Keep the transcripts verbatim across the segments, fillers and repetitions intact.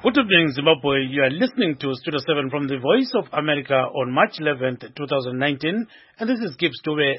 Good evening, Zimbabwe. You are listening to Studio seven from the Voice of America on March eleventh, twenty nineteen. And this is Gibbs Tobe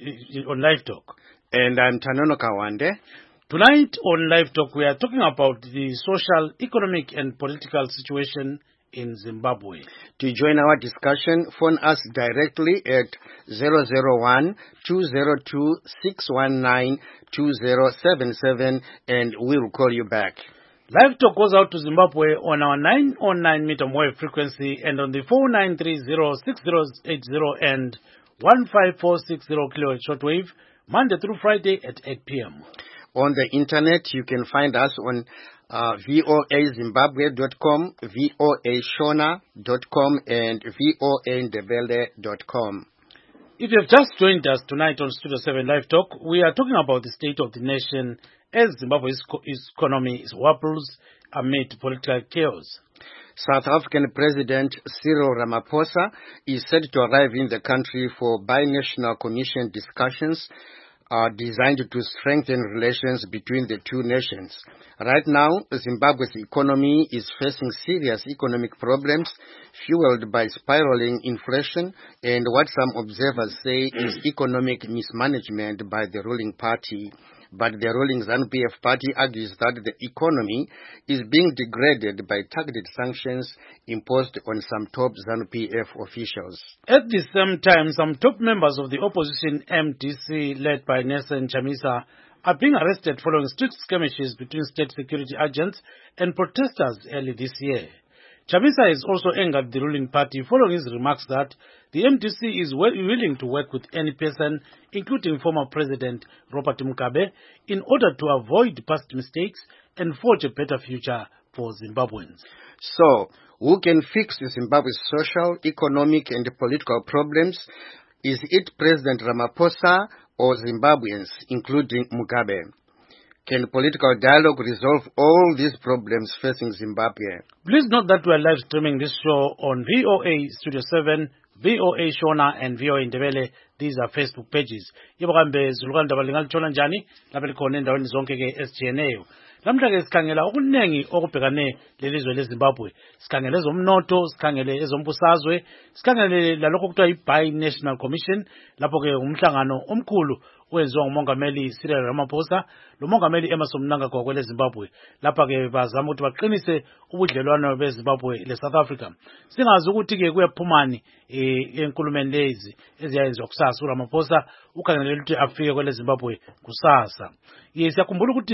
on Live Talk. And I'm Tanono Kawande. Tonight on Live Talk, we are talking about the social, economic, and political situation in Zimbabwe. To join our discussion, phone us directly at zero zero one, two zero two, six one nine, two zero seven seven and we will call you back. Live Talk goes out to Zimbabwe on our nine oh nine meter wave frequency and on the four nine three zero, six zero eight zero and one five four six zero kilohertz shortwave, Monday through Friday at eight p.m. On the internet, you can find us on uh, V O A Zimbabwe dot com, V O A Shona dot com, and V O A Ndebele dot com. If you have just joined us tonight on Studio seven Live Talk, we are talking about the state of the nation as Zimbabwe's economy wobbles amid political chaos. South African President Cyril Ramaphosa is set to arrive in the country for binational commission discussions uh, designed to strengthen relations between the two nations. Right now, Zimbabwe's economy is facing serious economic problems fueled by spiraling inflation and what some observers say is economic mismanagement by the ruling party. But the ruling ZANU-P F party argues that the economy is being degraded by targeted sanctions imposed on some top ZANU-P F officials. At the same time, some top members of the opposition M D C, led by Nelson Chamisa, are being arrested following strict skirmishes between state security agents and protesters early this year. Chamisa has also angered the ruling party following his remarks that the M D C is well willing to work with any person, including former President Robert Mugabe, in order to avoid past mistakes and forge a better future for Zimbabweans. So, who can fix Zimbabwe's social, economic, and political problems? Is it President Ramaphosa or Zimbabweans, including Mugabe? Can political dialogue resolve all these problems facing Zimbabwe? Please note that we are live streaming this show on V O A Studio seven, V O A Shona, and V O A Ndebele. These are Facebook pages. Ibakambe Zulukanda Balingal Njani, Labelkone endaweni zonke ke S G N A. Namhla ke sikhangela okuningi okubhekane lelizwe leZimbabwe. Sikhangele ezomnotho, sikhangele ezombusazwe, sikhangele lalokho kuthiwa i-Bi-National Commission, lapho ke umhlangano omkhulu owenziwa ngumongameli Cyril Ramaphosa lomongameli Emmerson Mnangagwa kwele Zimbabwe. Lapha ke bazama ukuthi baqinise ubudlelwano beZimbabwe leSouth Africa. Singazi ukuthi ke kuyaphumani eh enkulumeni lezi eziyayenziwa kusasa uRamaphosa ukhangelele ukuthi afike kwele Zimbabwe kusasa. Yesiyakhumbula ukuthi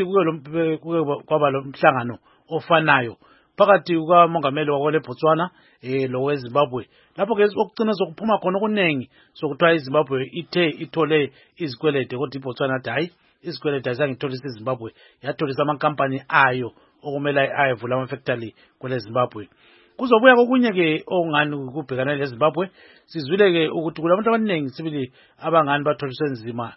kuke kwaba lo mhlangano ofanayo phakathi kukamongameli wakwele Botswana eh lo weZimbabwe. Lapho ke okucina sokuphuma khona okunengi sokuthiwa iZimbabwe ithe ithole izikwelede kodwa iBotswana hayi izikwelede azangitholisa iZimbabwe yatholisa amankampani ayo okumele ayevula ama-factory kwele Zimbabwe. Kuzobuya kokunye ke ongani kubhekana leZimbabwe sizwile ke ukuthi kulabantu abaningi sibili abangani batholiswe nzima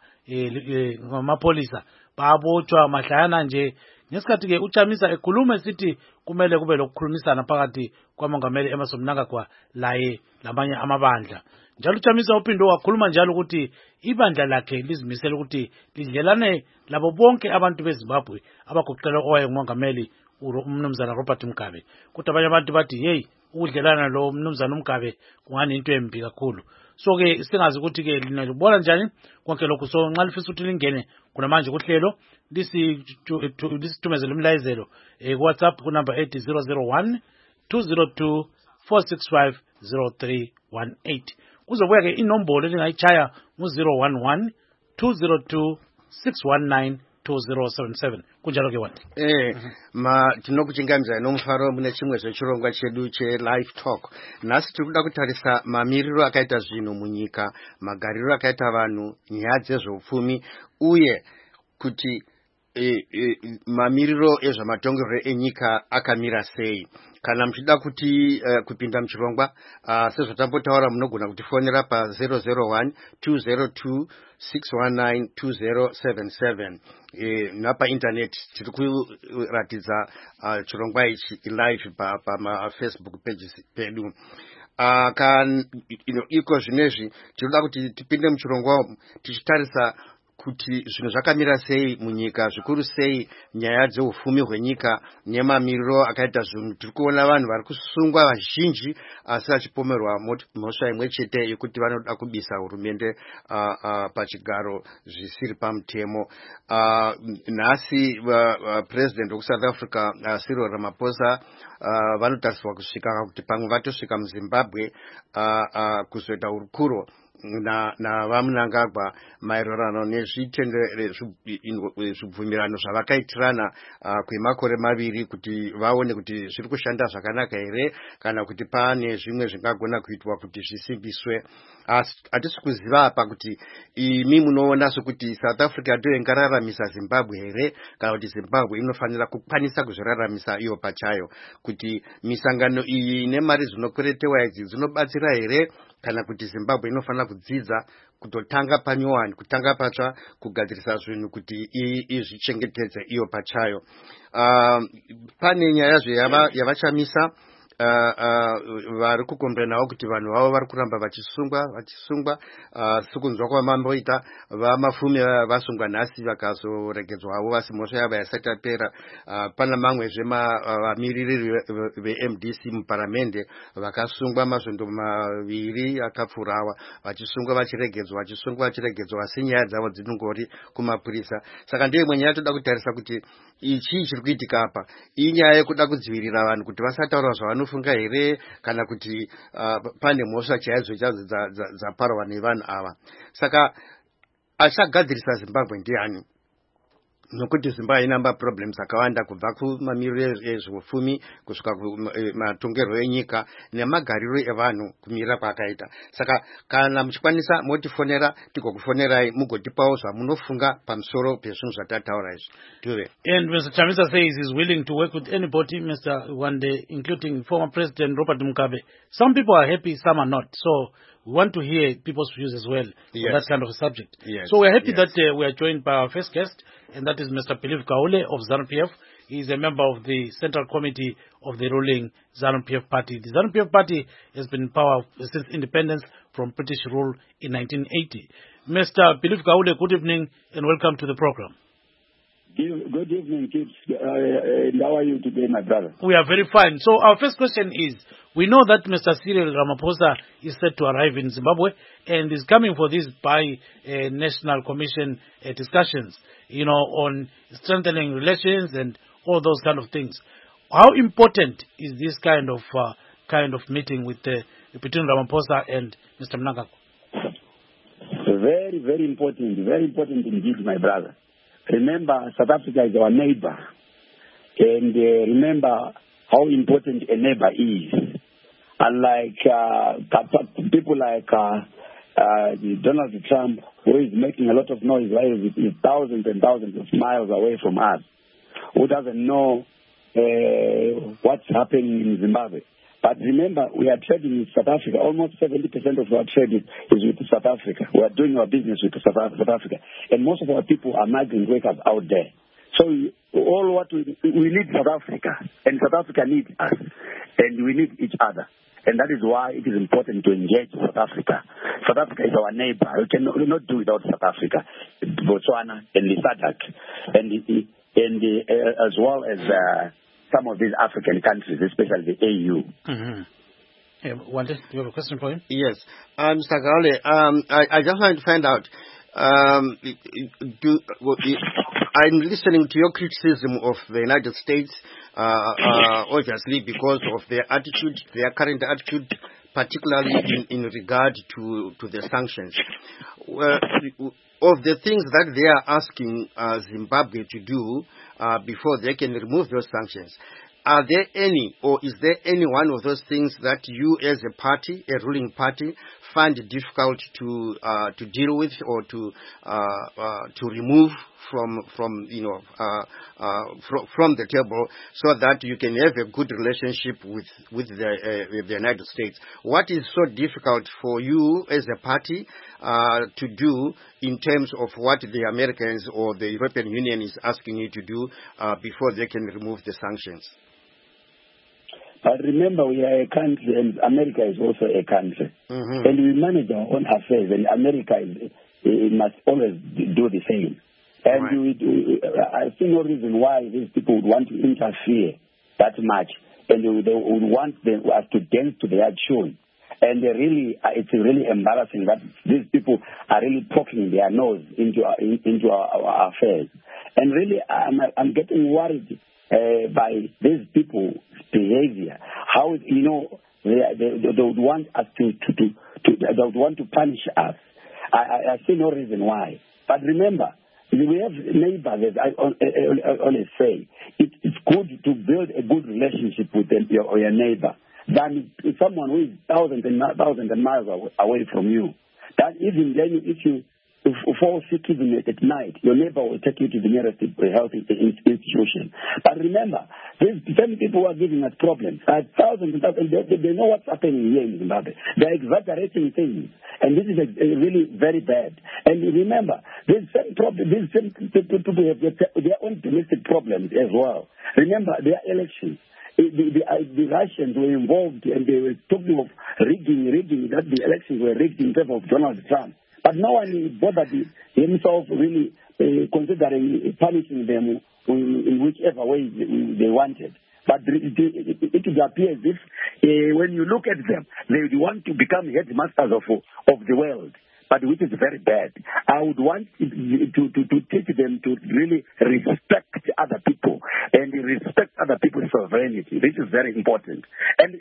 eh ngamapolisa babotshwa mahlayana nje ngesikhathi ke uChamisa ekhuluma esithi kumele kube lokukhulumisana phakathi kwamongameli Emmerson Mnangagwa laye lamanye amabandla. Njalo uChamisa uphinde wakhuluma njalo ukuthi ibandla lakhe lizimisela ukuthi lidlelane labo bonke abantu beZimbabwe abagoqela owaye ngumongameli umnumzana Robert Mugabe. Kodwa abanye abantu bathi hey ukudlelana lo umnumzana Mugabe kungani into embi kakhulu. So ke singazi ukuthi ke linalibona njani konke lokho. So nxa lifisa ukuthi lingene kunamanje kuhlelo lisi lisithumezele umlayezelo eh ku WhatsApp ku number eight zero zero one, two zero two, four six five, zero three one eight. Kuzobuya ke inombolo elingayichaya ngu zero one one, two zero two, six one nine, two zero seven seven. Kunjalo ke wati eh ma tinokuchingamza nomfaro mune chimwe chechirongwa chedu che Live Talk. Nasi tikuda kutarisa mamiriro akaita zvinhu munyika, magariro akaita vanhu, nyaya dzezveupfumi uye kuti e, e, mamiriro ezvamatongero enyika akamira sei. Kana mchida kuti uh, kupinda mchirongwa uh, sezvatambotaura munogona kutifonera pa zero zero one, two zero two, six one nine, two zero seven seven. E, napa internet tiri kuratidza uh, chirongwa ichi live pa, pa ma Facebook pages pedu. Uh, kan you know, iko zvinezvi tinoda kuti tipinde muchirongwa tichitarisa kuti zvinhu zvakamira sei munyika, zvikuru sei nyaya dzeufumi hwenyika nemamiriro akaita zvinhu. Tiri kuona vanhu vari kusungwa vazhinji asi vachipomerwa mhosva imwe chete yekuti vanoda kubisa hurumende uh, uh, pachigaro zvisiri pamutemo. Uh, nhasi uh, uh, president wekusouth africa uh, Cyril Ramaphosa uh, vanotarisirwa kusvika kuti pamwe vatosvika muZimbabwe uh, uh, kuzoita urukuro na na vaMnangagwa maererano nezvibvumirano zvavakaitirana uh, kwemakore maviri kuti vaone kuti zviri kushanda zvakanaka here kana kuti pane zvimwe zvingagona kuitwa kuti zvisimbiswe. Hatisi kuziva apa kuti imi munoona sokuti South Africa ndiyo ingararamisa Zimbabwe here kana kuti Zimbabwe inofanira kukwanisa kuzviraramisa iyo pachayo, kuti misangano iyi nemari dzinokweretewa idzi dzinobatsira here kana kuti Zimbabwe inofanira kudzidza kutotanga panyowani, kutanga patsva kugadzirisa zvinhu kuti izvichengetedze iyo pachayo. Uh, pane nyaya zveyavachamisa Uh, uh, vari kukombenawo kuti vanhu vavo vari kuramba vachisungwa vachisungwa uh, sekunzwa kwamamboita vamafumi vasungwa nhasi vakazoregedzwawo vasi mhosva yavo yasati yapera. Uh, pana mamwezve vamiriri ve-M D C muparamende vakasungwa mazvondo maviri akapfuurawa vachisungwa vachiregedzwa vachisungwa vachiregedzwa asi nyaya dzavo dzinongori kumapurisa. Saka ndiyo imwe nyaya toda kutarisa kuti ichi chiri kuitika apa inyaya yekuda kudzivirira vanhu kuti vasataura zvavanofunga here kana kuti uh, pane mhosva chaidzo chadzo dzaparwa nevanhu ava. Saka achagadzirisa Zimbabwe ndiani? Nokuti Zimbabwe inamba problems akawanda kubva kumamiriro ezveufumi kusvika kumatongerwo enyika nemagariro evanhu kumirira kwakaita. Saka kana muchikwanisa motifonera tigokufonerai mugotipawo zvamunofunga pamusoro pezvinhu zvatataura izvi. Tuve. And Mister Chamisa says he's willing to work with anybody, Mister Wande, including former President Robert Mugabe. Some people are happy, some are not. So we want to hear people's views as well yes. on that kind of a subject. Yes. So we're happy yes. that uh, we are joined by our first guest, and that is Mister Philip Gaule of ZANU-P F. He is a member of the Central Committee of the ruling ZANU-P F party. The ZANU-P F party has been in power since independence from British rule in nineteen eighty. Mister Philip Gaule, good evening and welcome to the program. Good evening, kids. Uh, uh, how are you today, my brother? We are very fine. So our first question is, we know that Mister Cyril Ramaphosa is set to arrive in Zimbabwe and is coming for this bi-national uh, commission uh, discussions, you know, on strengthening relations and all those kind of things. How important is this kind of uh, kind of meeting with uh, between Ramaphosa and Mister Mnangagwa? Very, very important. Very important indeed, my brother. Remember, South Africa is our neighbor. And uh, remember how important a neighbor is. Unlike uh, people like uh, uh, Donald Trump, who is making a lot of noise, while he's thousands and thousands of miles away from us, who doesn't know uh, what's happening in Zimbabwe. But remember, we are trading with South Africa. Almost seventy percent of our trade is, is with South Africa. We are doing our business with South Africa. And most of our people are migrant workers out there. So all what we, we need South Africa. And South Africa needs us. And we need each other. And that is why it is important to engage South Africa. South Africa is our neighbor. We cannot, we cannot do without South Africa. Botswana and the SADC. And, the, and the, uh, as well as... Uh, some of these African countries, especially the A U. Mm-hmm. Yeah, Wande, do you have a question for him? Yes. Um, Mister Gaule, um, I, I just want to find out, um, do, I'm listening to your criticism of the United States, uh, uh, obviously because of their attitude, their current attitude, particularly in, in regard to, to the sanctions. Well, of the things that they are asking uh, Zimbabwe to do uh, before they can remove those sanctions, are there any, or is there any one of those things that you as a party, a ruling party, find it difficult to uh, to deal with or to uh, uh, to remove from from you know uh, uh, from, from the table, so that you can have a good relationship with with the uh, with the United States? What is so difficult for you as a party uh, to do in terms of what the Americans or the European Union is asking you to do uh, before they can remove the sanctions? But remember, we are a country, and America is also a country. Mm-hmm. And we manage our own affairs, and America is, uh, must always do the same. And Right. we, we, I see no reason why these people would want to interfere that much, and they would, they would want them, us to dance to their tune. And they really, uh, it's really embarrassing that these people are really poking their nose into our, in, into our, our affairs. And really, I'm, I'm getting worried uh, by these people's behavior. How, you know, they, they, they would want us to, to, to, to, they would want to punish us. I, I, I see no reason why. But remember, we have neighbors, as I always say, it, it's good to build a good relationship with them, your, your neighbor than someone who is thousands and thousands of miles away from you. That even then, if you if you fall sick even at night, your neighbor will take you to the nearest health institution. But remember, these same people who are giving us problems are thousands and thousands. They, they know what's happening here in Zimbabwe. They're exaggerating things. And this is a, a really very bad. And remember, these same, problem, these same people have their own domestic problems as well. Remember, their elections. The, the, the Russians were involved and they were talking of rigging, rigging, that the elections were rigged in favor of Donald Trump. But no one bothered himself really uh, considering punishing them in, in whichever way they wanted. But it, it, it would appear as if uh, when you look at them, they want to become headmasters of, of the world. But which is very bad. I would want to, to, to teach them to really respect other people and respect other people's sovereignty. This is very important. And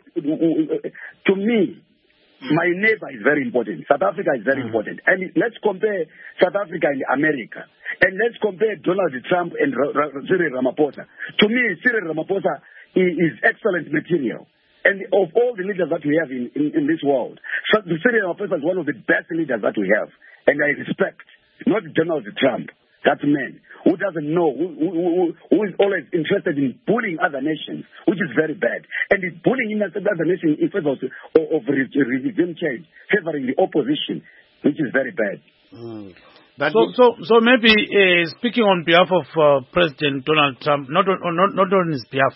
to me, my neighbor is very important. South Africa is very important. And let's compare South Africa and America. And let's compare Donald Trump and Cyril Ramaphosa. To me, Cyril Ramaphosa is excellent material. And of all the leaders that we have in, in, in this world, Cyril Ramaphosa is one of the best leaders that we have. And I respect, not Donald Trump, that man who doesn't know, who, who, who is always interested in bullying other nations, which is very bad. And he's bullying in other nations in favor of, of regime change, favoring the opposition, which is very bad. Mm. So, so, so maybe uh, speaking on behalf of uh, President Donald Trump, not on, not, not on his behalf,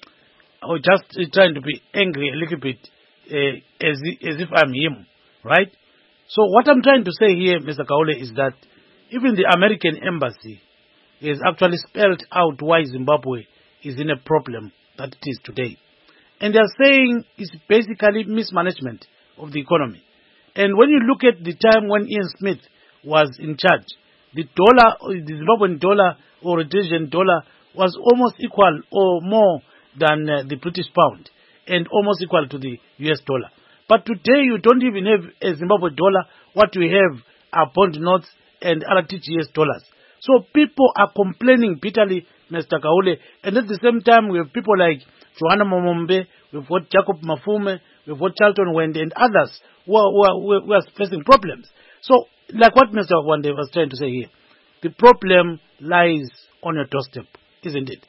or just uh, trying to be angry a little bit, uh, as, as if I'm him, right? So what I'm trying to say here, Mister Kaule, is that even the American embassy has actually spelled out why Zimbabwe is in a problem that it is today. And they are saying it's basically mismanagement of the economy. And when you look at the time when Ian Smith was in charge, the dollar, the Zimbabwean dollar or Rhodesian dollar was almost equal or more than uh, the British pound and almost equal to the U S dollar. But today you don't even have a Zimbabwe dollar. What we have are bond notes and R T G S dollars. So people are complaining bitterly, Mister Kaule, and at the same time we have people like Joanna Momombe, we've got Jacob Mafume, we've got Charlton Wende and others who are, who are, who are facing problems. So, like what Mister Wande was trying to say here, the problem lies on your doorstep, isn't it?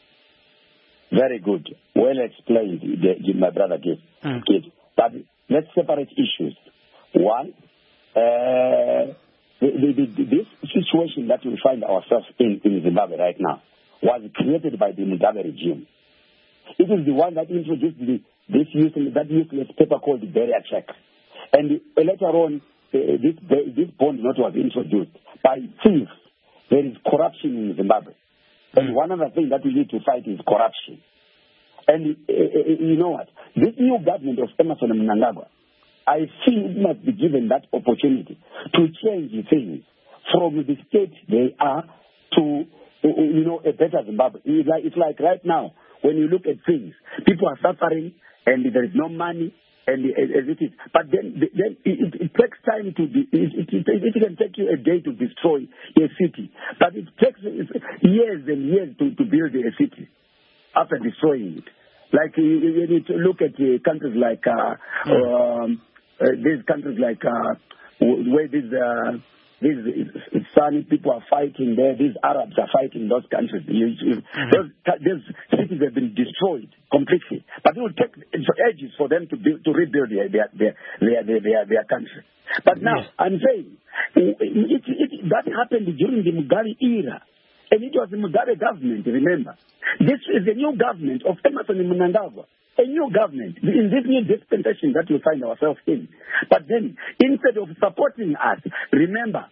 Very good. Well explained, my brother Kid. Mm. Kid. But let's separate issues. One, uh, the, the, the, this situation that we find ourselves in in Zimbabwe right now was created by the Mugabe regime. It is the one that introduced the, this useless, that useless paper called the barrier check. And later on, uh, this, this bond note was introduced by thieves. There is corruption in Zimbabwe. And one other thing that we need to fight is corruption. And uh, uh, you know what? This new government of Emmerson Mnangagwa, I think it must be given that opportunity to change things from the state they are to, you know, a better Zimbabwe. It's like, it's like right now, when you look at things, people are suffering and there is no money and as it is. But then, then it, it takes time to be, it, it, it, it can take you a day to destroy a city. But it takes years and years to, to build a city after destroying it. Like you, you need to look at uh, countries like uh, mm. um, uh, these countries like uh, where these uh, these sunny people are fighting there. These Arabs are fighting those countries. You, you, mm-hmm. those, those cities have been destroyed completely. But it will take ages for them to build, to rebuild their their their their, their, their, their country. But now yes. I'm saying it, it, it, that happened during the Mugabe era. And it was the Mugabe government, remember. This is the new government of Emmerson Mnangagwa. A new government in this new dispensation that we find ourselves in. But then, instead of supporting us, remember,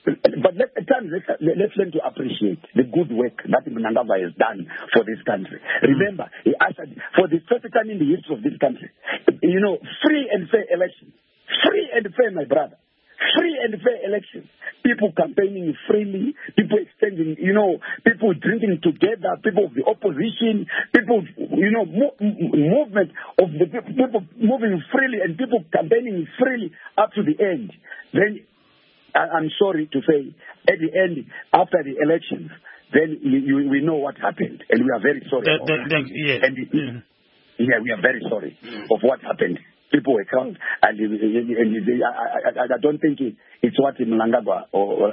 but let, at times let's, let's learn to appreciate the good work that Mnangagwa has done for this country. Remember, he answered for the first time in the history of this country, you know, free and fair elections. Free and fair, my brother. Free and fair elections. People campaigning freely, people extending, you know, people drinking together, people of the opposition, people, you know, mo- movement of the people, people moving freely and people campaigning freely up to the end. Then, I- I'm sorry to say, at the end, after the elections, then you, you, we know what happened, and we are very sorry. The, the, the, yeah. And it, mm. yeah, we are very sorry mm. of what happened. People were killed, and, and, and I, I, I don't think it, it's what Mnangagwa or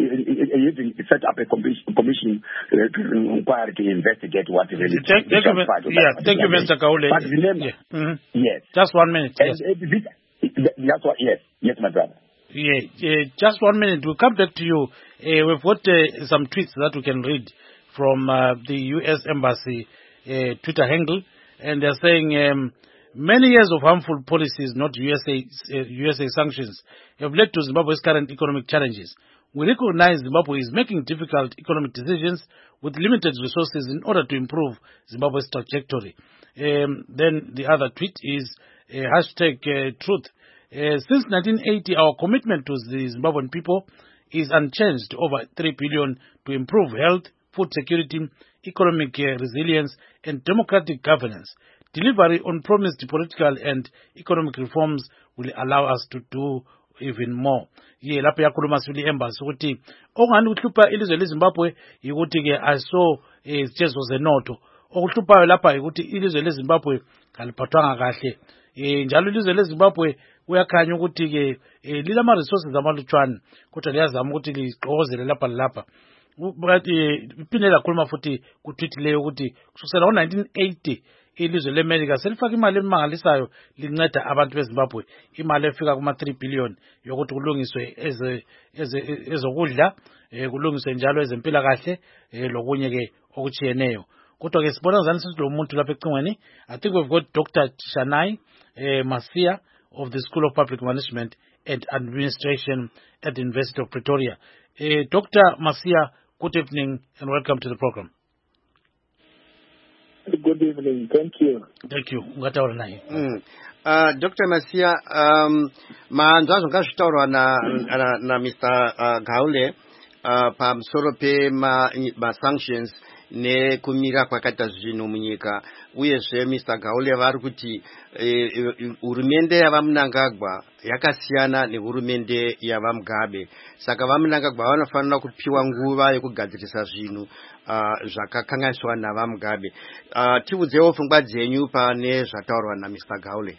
even set up a commission, commission uh, inquiry to investigate what really. Thank, thank you, yeah, thank you, Mister Kaule. But remember, yeah. mm-hmm. yes, just one minute. And, yes. Uh, this, that's what. Yes, yes, my brother. Yeah, yeah, just one minute. We'll come back to you. Uh, we've got uh, some tweets that we can read from uh, the U S Embassy uh, Twitter handle, and they're saying. Um, Many years of harmful policies, not U S A, uh, U S A sanctions, have led to Zimbabwe's current economic challenges. We recognize Zimbabwe is making difficult economic decisions with limited resources in order to improve Zimbabwe's trajectory. Um, then the other tweet is uh, hashtag uh, truth. Uh, since nineteen eighty, our commitment to the Zimbabwean people is unchanged, over three billion to improve health, food security, economic uh, resilience, and democratic governance. Delivery on promised political and economic reforms will allow us to do even more. Ye lapho yakhuluma sibili embassy ukuthi ongani ukuhlupha ilizwe leZimbabwe ukuthi ke aso izitjezo zenotho. Okuhluphayo lapha ukuthi ilizwe leZimbabwe kaliphathwanga kahle. Eh njalo ilizwe leZimbabwe kuyakhanya ukuthi ke lilama resources amalutshwana kodwa liyazama ukuthi ligqokozele lapha lapha. Bathi iphinde lakhuluma futhi ku tweet leyo ukuthi kusukela ngo nineteen eighty ilizwe leMelika selifaka imali emangalisayo linceda abantu beZimbabwe imali efika kuma three billion yokuthi kulungiswe eze ezokudla kulungiswe njalo ezempilakahle lokunye ke okuchiyeneyo. Kodwa ke sibona ngani sithi lo muntu lapha ecingweni. I think we've got Doctor Shanai Masia of the School of Public Management and Administration at the University of Pretoria. Uh, Doctor Masia, good evening and welcome to the program. Good evening. Thank you. Thank you. Mm. Uh, Doctor Masia, um, maanzazo ngashitaurwa na, na, na Mister Uh, Gaule uh, pa msoro pe ma, ma sanctions ne kumira kwakaita zvino munyika uyezve Mister Gaule vari kuti hurumende yavaMnangagwa yakasiyana nehurumende yavaMugabe, saka vaMnangagwa vanofanira kupiwa nguva yekugadzirisa zvinhu uh, zvakakanganiswa navaMugabe. Uh, tiudzewo pfungwa dzenyu pane zvataurwa na Mister Gaule.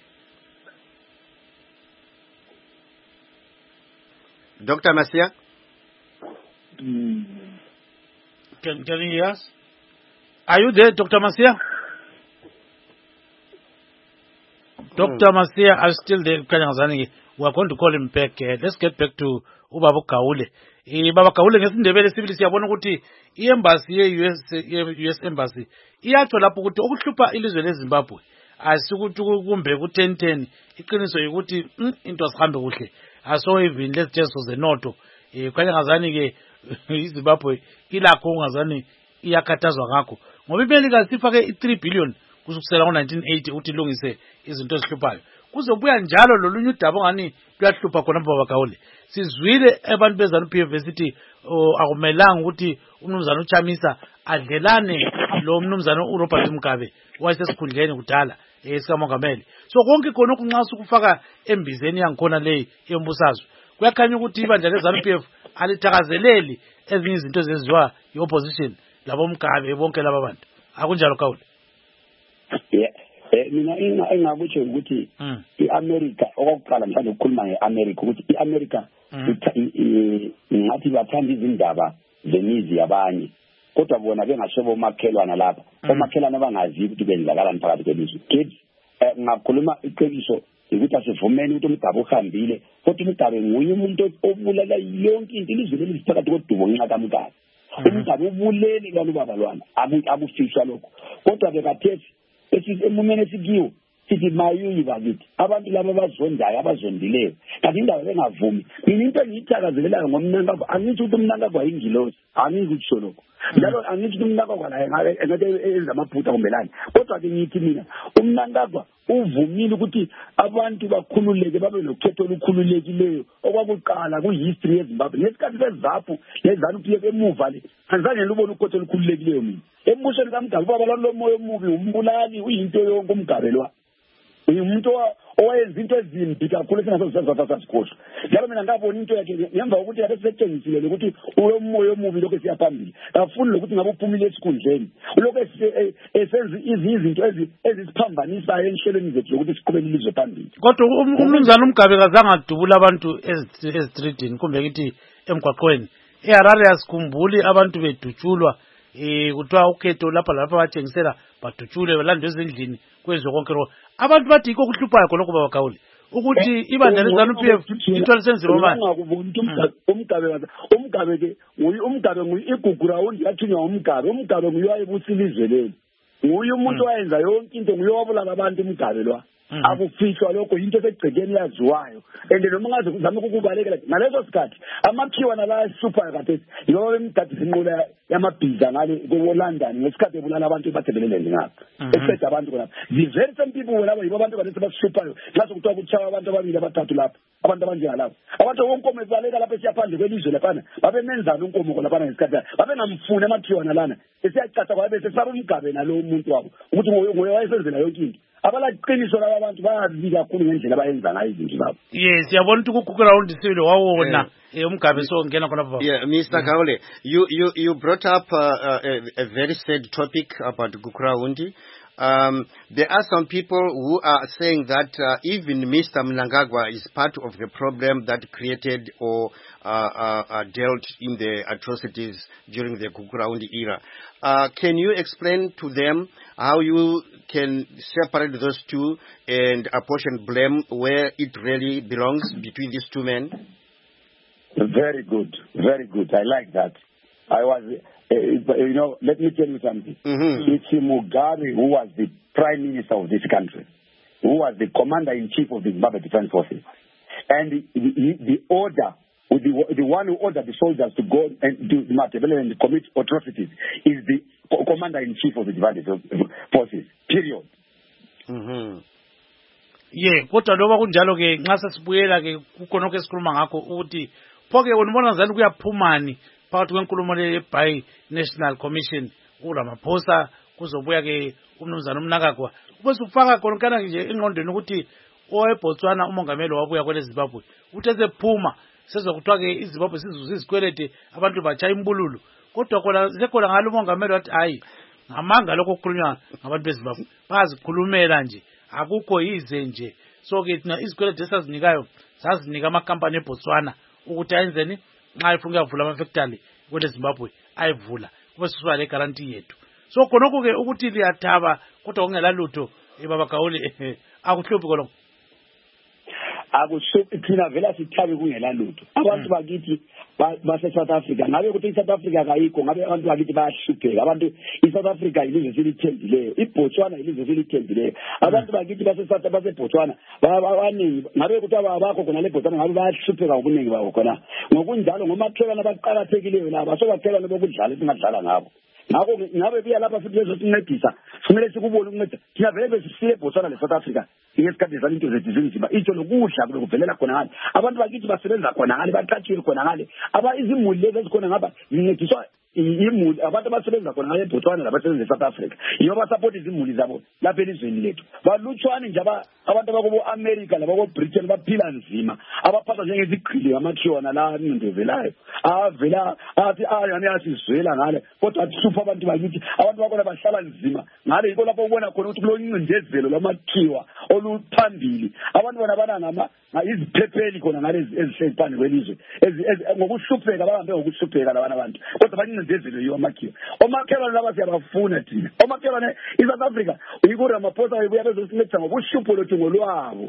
Doctor Masia? Mm. Can, can you hear us? Are you there, Doctor Masia? Doctor mm. Masia, are you still there? We are going to call him back. Uh, let's get back to Ubaba Kaule. Eh, Baba Kaule ngesindebele sibili siyabona ukuthi iembassy ye-U S ye-U S Embassy iyatsho lapho ukuthi okuhlupha ilizwe leZimbabwe asikuthi kumbe ku ten ten iqiniso ukuthi into asihambe kuhle aso even lesitjezo zenotho eh kwanye ngazani ke iZimbabwe ilakho ungazani iyakhathazwa ngakho ngoba iMelika sifake i three billion kusukela ngo nineteen eighty ukuthi ilungise izinto ezihluphayo kuzobuya njalo lolunye udaba ngani luyahlupha khona Baba Kaule. Sizwile abantu bezanu P F sithi akumelanga ukuthi umnumzana uChamisa adlelane lo mnumzana uRobert Mugabe wayesesikhundleni kudala esikamongameli. So konke khona okunxasa ukufaka embizeni yangikhona le yembusazwe kuyakhanya ukuthi ibandla lezanu P F alithakazeleli ezinye izinto ezenziwa iopposition labo Mugabe bonke laba bantu akunjalo Kaule. Yeah. Eh mina engakutsho ukuthi iAmerica okokuqala mhlawumbe ukukhuluma ngeAmerica ukuthi iAmerica ngathi bathanda izindaba zemizi yabanye kodwa bona bengashobo umakhelwana lapha omakhelwana bangazi ukuthi benzakalani phakathi kwelizwe. Kids ngakhuluma iqiniso ukuthi asivumeni ukuthi umgaba uhambile kodwa umgaba nguye umuntu obulala yonke into ilizwe lelisiphatha kodubo ngenxa kaMugabe. Umgaba ubuleli kanti babalwana abufisha lokho kodwa bekathethi esizemumene sikiwo sithi mayuyi bakithi abantu laba abazondayo abazondileyo kanti indawo bengavumi mina into engiyithakazelayo ngomnankagwa angithi ukuthi umnankagwa yingilosi angithi ukutsho lokho njalo angithi ukuthi umnankagwa naye ngathi enza amaphutha kumbelani kodwa ke ngithi mina umnankagwa uvumile ukuthi abantu bakhululeke babe nokhetho olukhululekileyo okwakuqala kuhistory yeZimbabwe nesikhathi seZAPU leZANU-P F emuva le anzange lubone ukhetho olukhululekileyo mina embusweni kaMgabe baba lo moya omubi umbulali uyinto yonke uMgabe lo umuntu owayenza into ezimbi kakhulu esingasozisaza sikhohlwa njalo mina ngabona into yakhe ngemva kokuthi yabe setshengisile ukuthi ulo moya omubi lokho siyaphambili kafuni lokuthi ngabe uphumile esikhundleni lokho esenza izinto ezisiphambanisayo enhlelweni zethu lokuthi siqhubele ilizwe phambili kodwa umnumzana uMgabe kazange adubula abantu ezitreetini kumbe ngithi emgwaqweni eHarare asikhumbuli abantu bedutshulwa eh kuthiwa ukhetho lapha lapha batshengisela badutshule balandwe ezindlini kwezwe konke lo abantu bathi yikho kuhluphayo khonokho babagawule ukuthi ibandla leZANU-P F ithole senziwa manje umgabe umgabe ke umgabe nguigugu round yathunywa umgabe umgabe nguyoyibusile izwe leli nguye umuntu oyenza yonke into nguyobulala abantu umgabe lo akufishwa lokho into esegcekeni yaziwayo and noma ngaze kuzama ukukubalekela ngaleso sikhathi amakhiwa nala super kade yibo emgadi sinqula yamabhiza ngale ko-London ngesikhathi ebulala abantu bathebelele ngapha eqeda abantu khona the very same people labo yibo abantu kade basuphayo nxa sokuthiwa kutshawa abantu ababili abathathu lapha abantu abanjengalabo abantu wonke ebaleka lapha esiyaphandle kwelizwe laphana babemenzana unkomo laphana ngesikhathi babengamfuni amakhiwa nalana esiyacatha kwabe sesaba umgabe nalo umuntu wabo ukuthi ngoye wayesenzela yonke into abalaqiniso laba abantu bayazi kakhulu ngendlela abayenza ngayo izinto zabo yes yabona ukuthi kuground sile wawona umgabe so ngena khona baba yeah Mister Gaule you you you brought up uh, a, a very sad topic about Gukuraundi. Um, there are some people who are saying that uh, even Mister Mnangagwa is part of the problem that created or uh, uh, uh, dealt in the atrocities during the Gukuraundi era. Uh, can you explain to them how you can separate those two and apportion blame where it really belongs between these two men? Very good, very good. I like that. I was, uh, you know, let me tell you something. Mm-hmm. It's Mugabe who was the prime minister of this country, who was the commander-in-chief of the Zimbabwe Defense Forces. And the, the, the order, the, the one who ordered the soldiers to go and do Matabele and commit atrocities is the commander-in-chief of the Defense Forces, period. Mm-hmm. Yeah, kodwa loba kunjalo ke nxa sesibuyela ke kukhonokho esikhuluma ngakho ukuthi phoke unibona ngani kuyaphumani phakathi kwenkulumo le by National Commission uRamaphosa kuzobuya ke umnumzana uMnangagwa bese ufaka khonkana nje engqondweni ukuthi oweBotswana umongameli wabuya kwele Zimbabwe uthi esephuma sezokuthiwa ke iZimbabwe sizuza izikwelede abantu batshaya imbululu kodwa khona sekhona ngalo umongameli wathi hayi ngamanga lokho kukhulunywa ngabantu beZimbabwe bazikhulumela nje akukho yize nje so ke thina izikwelede esazinikayo sazinika amakampani eBotswana ukuthi ayenzeni nxa ifuna ukuvula amafactory kwele Zimbabwe ayivula kube sisuka le guarantee yethu so khonokho ke ukuthi liyathaba kodwa kungela lutho ebaba Gaule akuhluphi koloko akuhluphi thina vela sithabe kungela lutho abantu bakithi base South Africa ngabe ukuthi iSouth Africa kayikho ngabe abantu bakithi bayahlupheka abantu iSouth Africa ilizwe silithendileyo iBotswana ilizwe silithendileyo abantu bakithi base South base Botswana babaningi ngabe ukuthi abakho khona le Botswana ngabe bayahlupheka ngobuningi babo khona ngokunjalo ngomakhelana abaqhakathekileyo laba sobakhelana bokudlala esingadlala ngabo ngakho ngabe biya lapha futhi bezosincedisa kumele sikubone ukunceda thina vele besifile eBotswana le South Africa ngesikhathi zalo into zethu zinzima itsho lokudla kulokuvelela khona ngale abantu bakithi basebenza khona ngale baqhatshile khona ngale aba izimuli lezi ezikhona ngapha zincediswa imuli abantu abasebenza khona ngale eBotswana labasebenza eSouth Africa yibo basapota izimuli zabo lapha elizweni lethu balutshwane nje abantu abakubo America labako Britain baphila nzima abaphatha njengezigqili amakhiwana la nindovelayo avela athi ayani yasizwela ngale kodwa athupha abantu bakithi abantu bakona bahlala nzima ngale yiko lapho ubona khona ukuthi kulo incindezelo lamakhiwa oluphambili abantu bona bana ngama iziphepheli khona ngale ezihlepani kwelizwe ngokuhlupheka bahambe ngokuhlupheka labana abantu kodwa bancindezelo yiyo amakhiwa omakhelwane laba siyabafuna thina omakhelwane iSouth Africa uyiko Ramaphosa uyibuya bezosincedisa ngobuhlupho lothu ngolwabo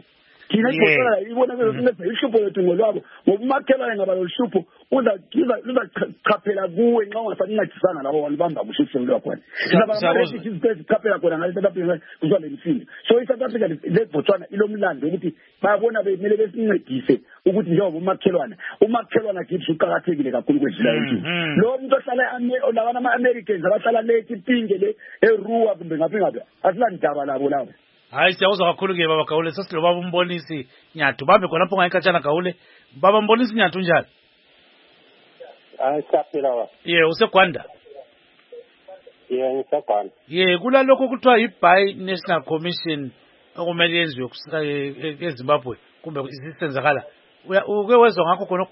thina igoqela ibona ke ihlupho lethu ngolwabo ngoba umakhelwane ngaba lohlupho uza uza chaphela kuwe nxa ungasancedisanga labo bantu bamba kushise lokho sichaphela khona ngale South Africa kuzwa lemsindi so i South Africa le Botswana ilomlando ukuthi bayabona bemele besincedise ukuthi njengoba umakhelwane umakhelwane kithi uqhakathekile kakhulu kwedlula yethu lo muntu ohlala labana ama Americans abahlala le Kipinge le eRuwa kumbe ngaphi ngaphi asilandaba labo labo. Hayi siyawuzwa kakhulu ke baba Gawule sesilo baba umbonisi Nyathu bambe khona lapho ngayikhatshana Gawule baba umbonisi Nyathu njani? Hayi saphila wa. Ye useGwanda. Ye ngiseGwanda. Ye kula lokho kuthiwa yi-Bi National Commission okumele yenziwe eZimbabwe kumbe isenzakala. Uke wezwa ngakho khona?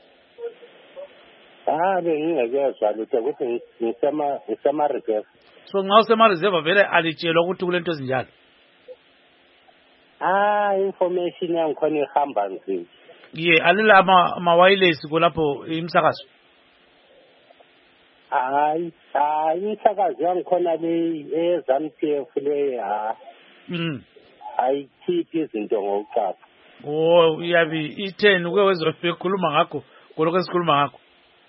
Ah bengingekezwa lutho ukuthi ngisema ngisema reserve. So nxa usema reserve vele alitshelwa ukuthi kulento ezinjalo. Ah information yangikhona ihamba nzima. Ye alila ama ama wireless kulapho imsakazo. Hayi hayi imsakazo yangikhona le eZANU-P F le ha. Mhm. Ayikhiphi izinto ngokuqapha. Oh iyabi i-ten uke wezwa bekhuluma ngakho koloko esikhuluma ngakho.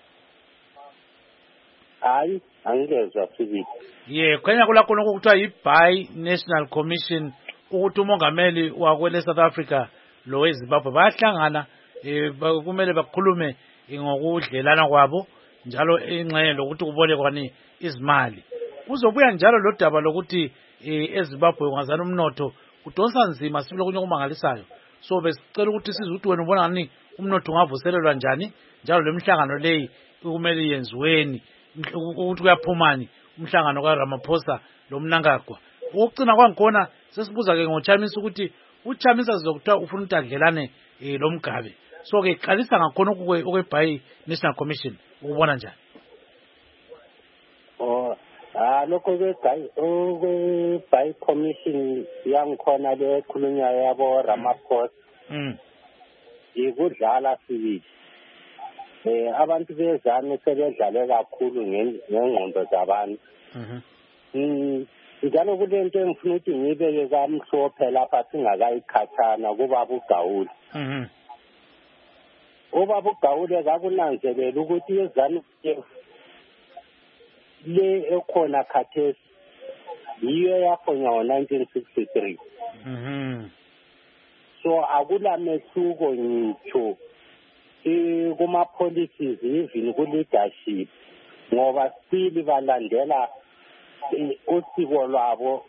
Hayi angezwa sibili. Ye khanya kulakho nokuthiwa yi-Bi National Commission ukuthi umongameli wakwele South Africa lo weZimbabwe bayahlangana eh kumele bakhulume ngokudlelana kwabo njalo ingxenye lokuthi kubolekwane izimali kuzobuya njalo lo daba lokuthi eZimbabwe ungazana umnotho kudonsa nzima sibile kunye kumangalisayo so besicela ukuthi size ukuthi wena ubona ngani umnotho ungavuselelwa njani njalo lemhlangano leyi kumele yenziweni ukuthi kuyaphumani umhlangano kaRamaphosa lo Mnangagwa ukugcina kwangikhona sesibuza ke ngoChamisa ukuthi uChamisa sizokuthiwa ufuna ukuthi adlelane lo Mgabe so ke qalisa ngakhona okwe-Bi National Commission ukubona njani? Oh ah lokho ke okwe-Bi Commission yangikhona le khulunywa yabo Ramaphosa mm ikudlala sibili eh abantu bezana sebedlale kakhulu ngengqondo zabantu mhm njalo kulento engifuna ukuthi ngibeke kamhlophe lapha singakayikhathana kubaba uGawule mhm ubaba uGawule kakunanzelela ukuthi iZANU-P F le ekhona khathesi yiyo yaphonywa ngo-nineteen sixty-three mhm so akulamehluko ngitsho kuma policies even ku leadership ngoba still balandela usiko lwabo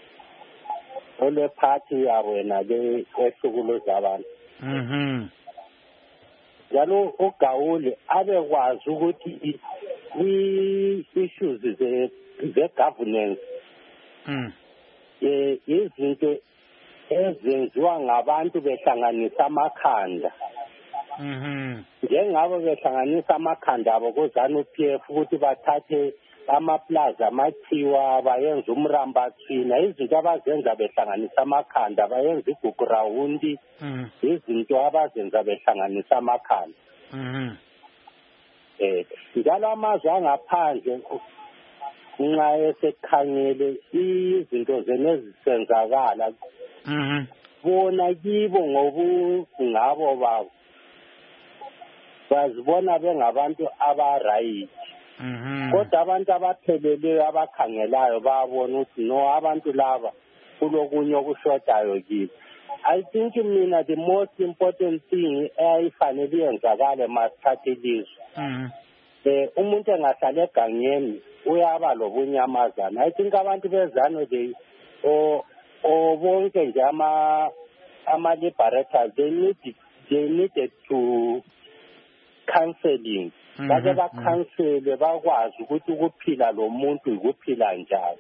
ole party yabo yena le ehlukuluza abantu mhm njalo uGawule abekwazi ukuthi i-issues ze governance mm eh izinto ezenziwa ngabantu behlanganisa amakhanda mhm njengabo behlanganisa amakhanda abo kuZANU-P F ukuthi bathathe amaplaza amathiwa bayenza umrambathina izinto abazenza behlanganisa amakhanda bayenza igugurawundi izinto abazenza behlanganisa amakhanda mhm eh njalo amazwe angaphandle nxa esekhangele izinto zenezisenzakala mhm bona kibo ngobu ngabo babo bazibona bengabantu abaright mhm kodwa abantu abapheleleyo abakhangelayo babona ukuthi no abantu laba kulokunye okushodayo kibo. I think mina the most important thing eyayifanele yenzakale masithathe ilizwe mhm eh umuntu engahlala egangeni uyaba lobunyamazana. I think abantu bezano they o o bonke nje ama ama liberators they need they needed to counseling bake bakhansele bakwazi ukuthi ukuphila lo muntu ukuphila njani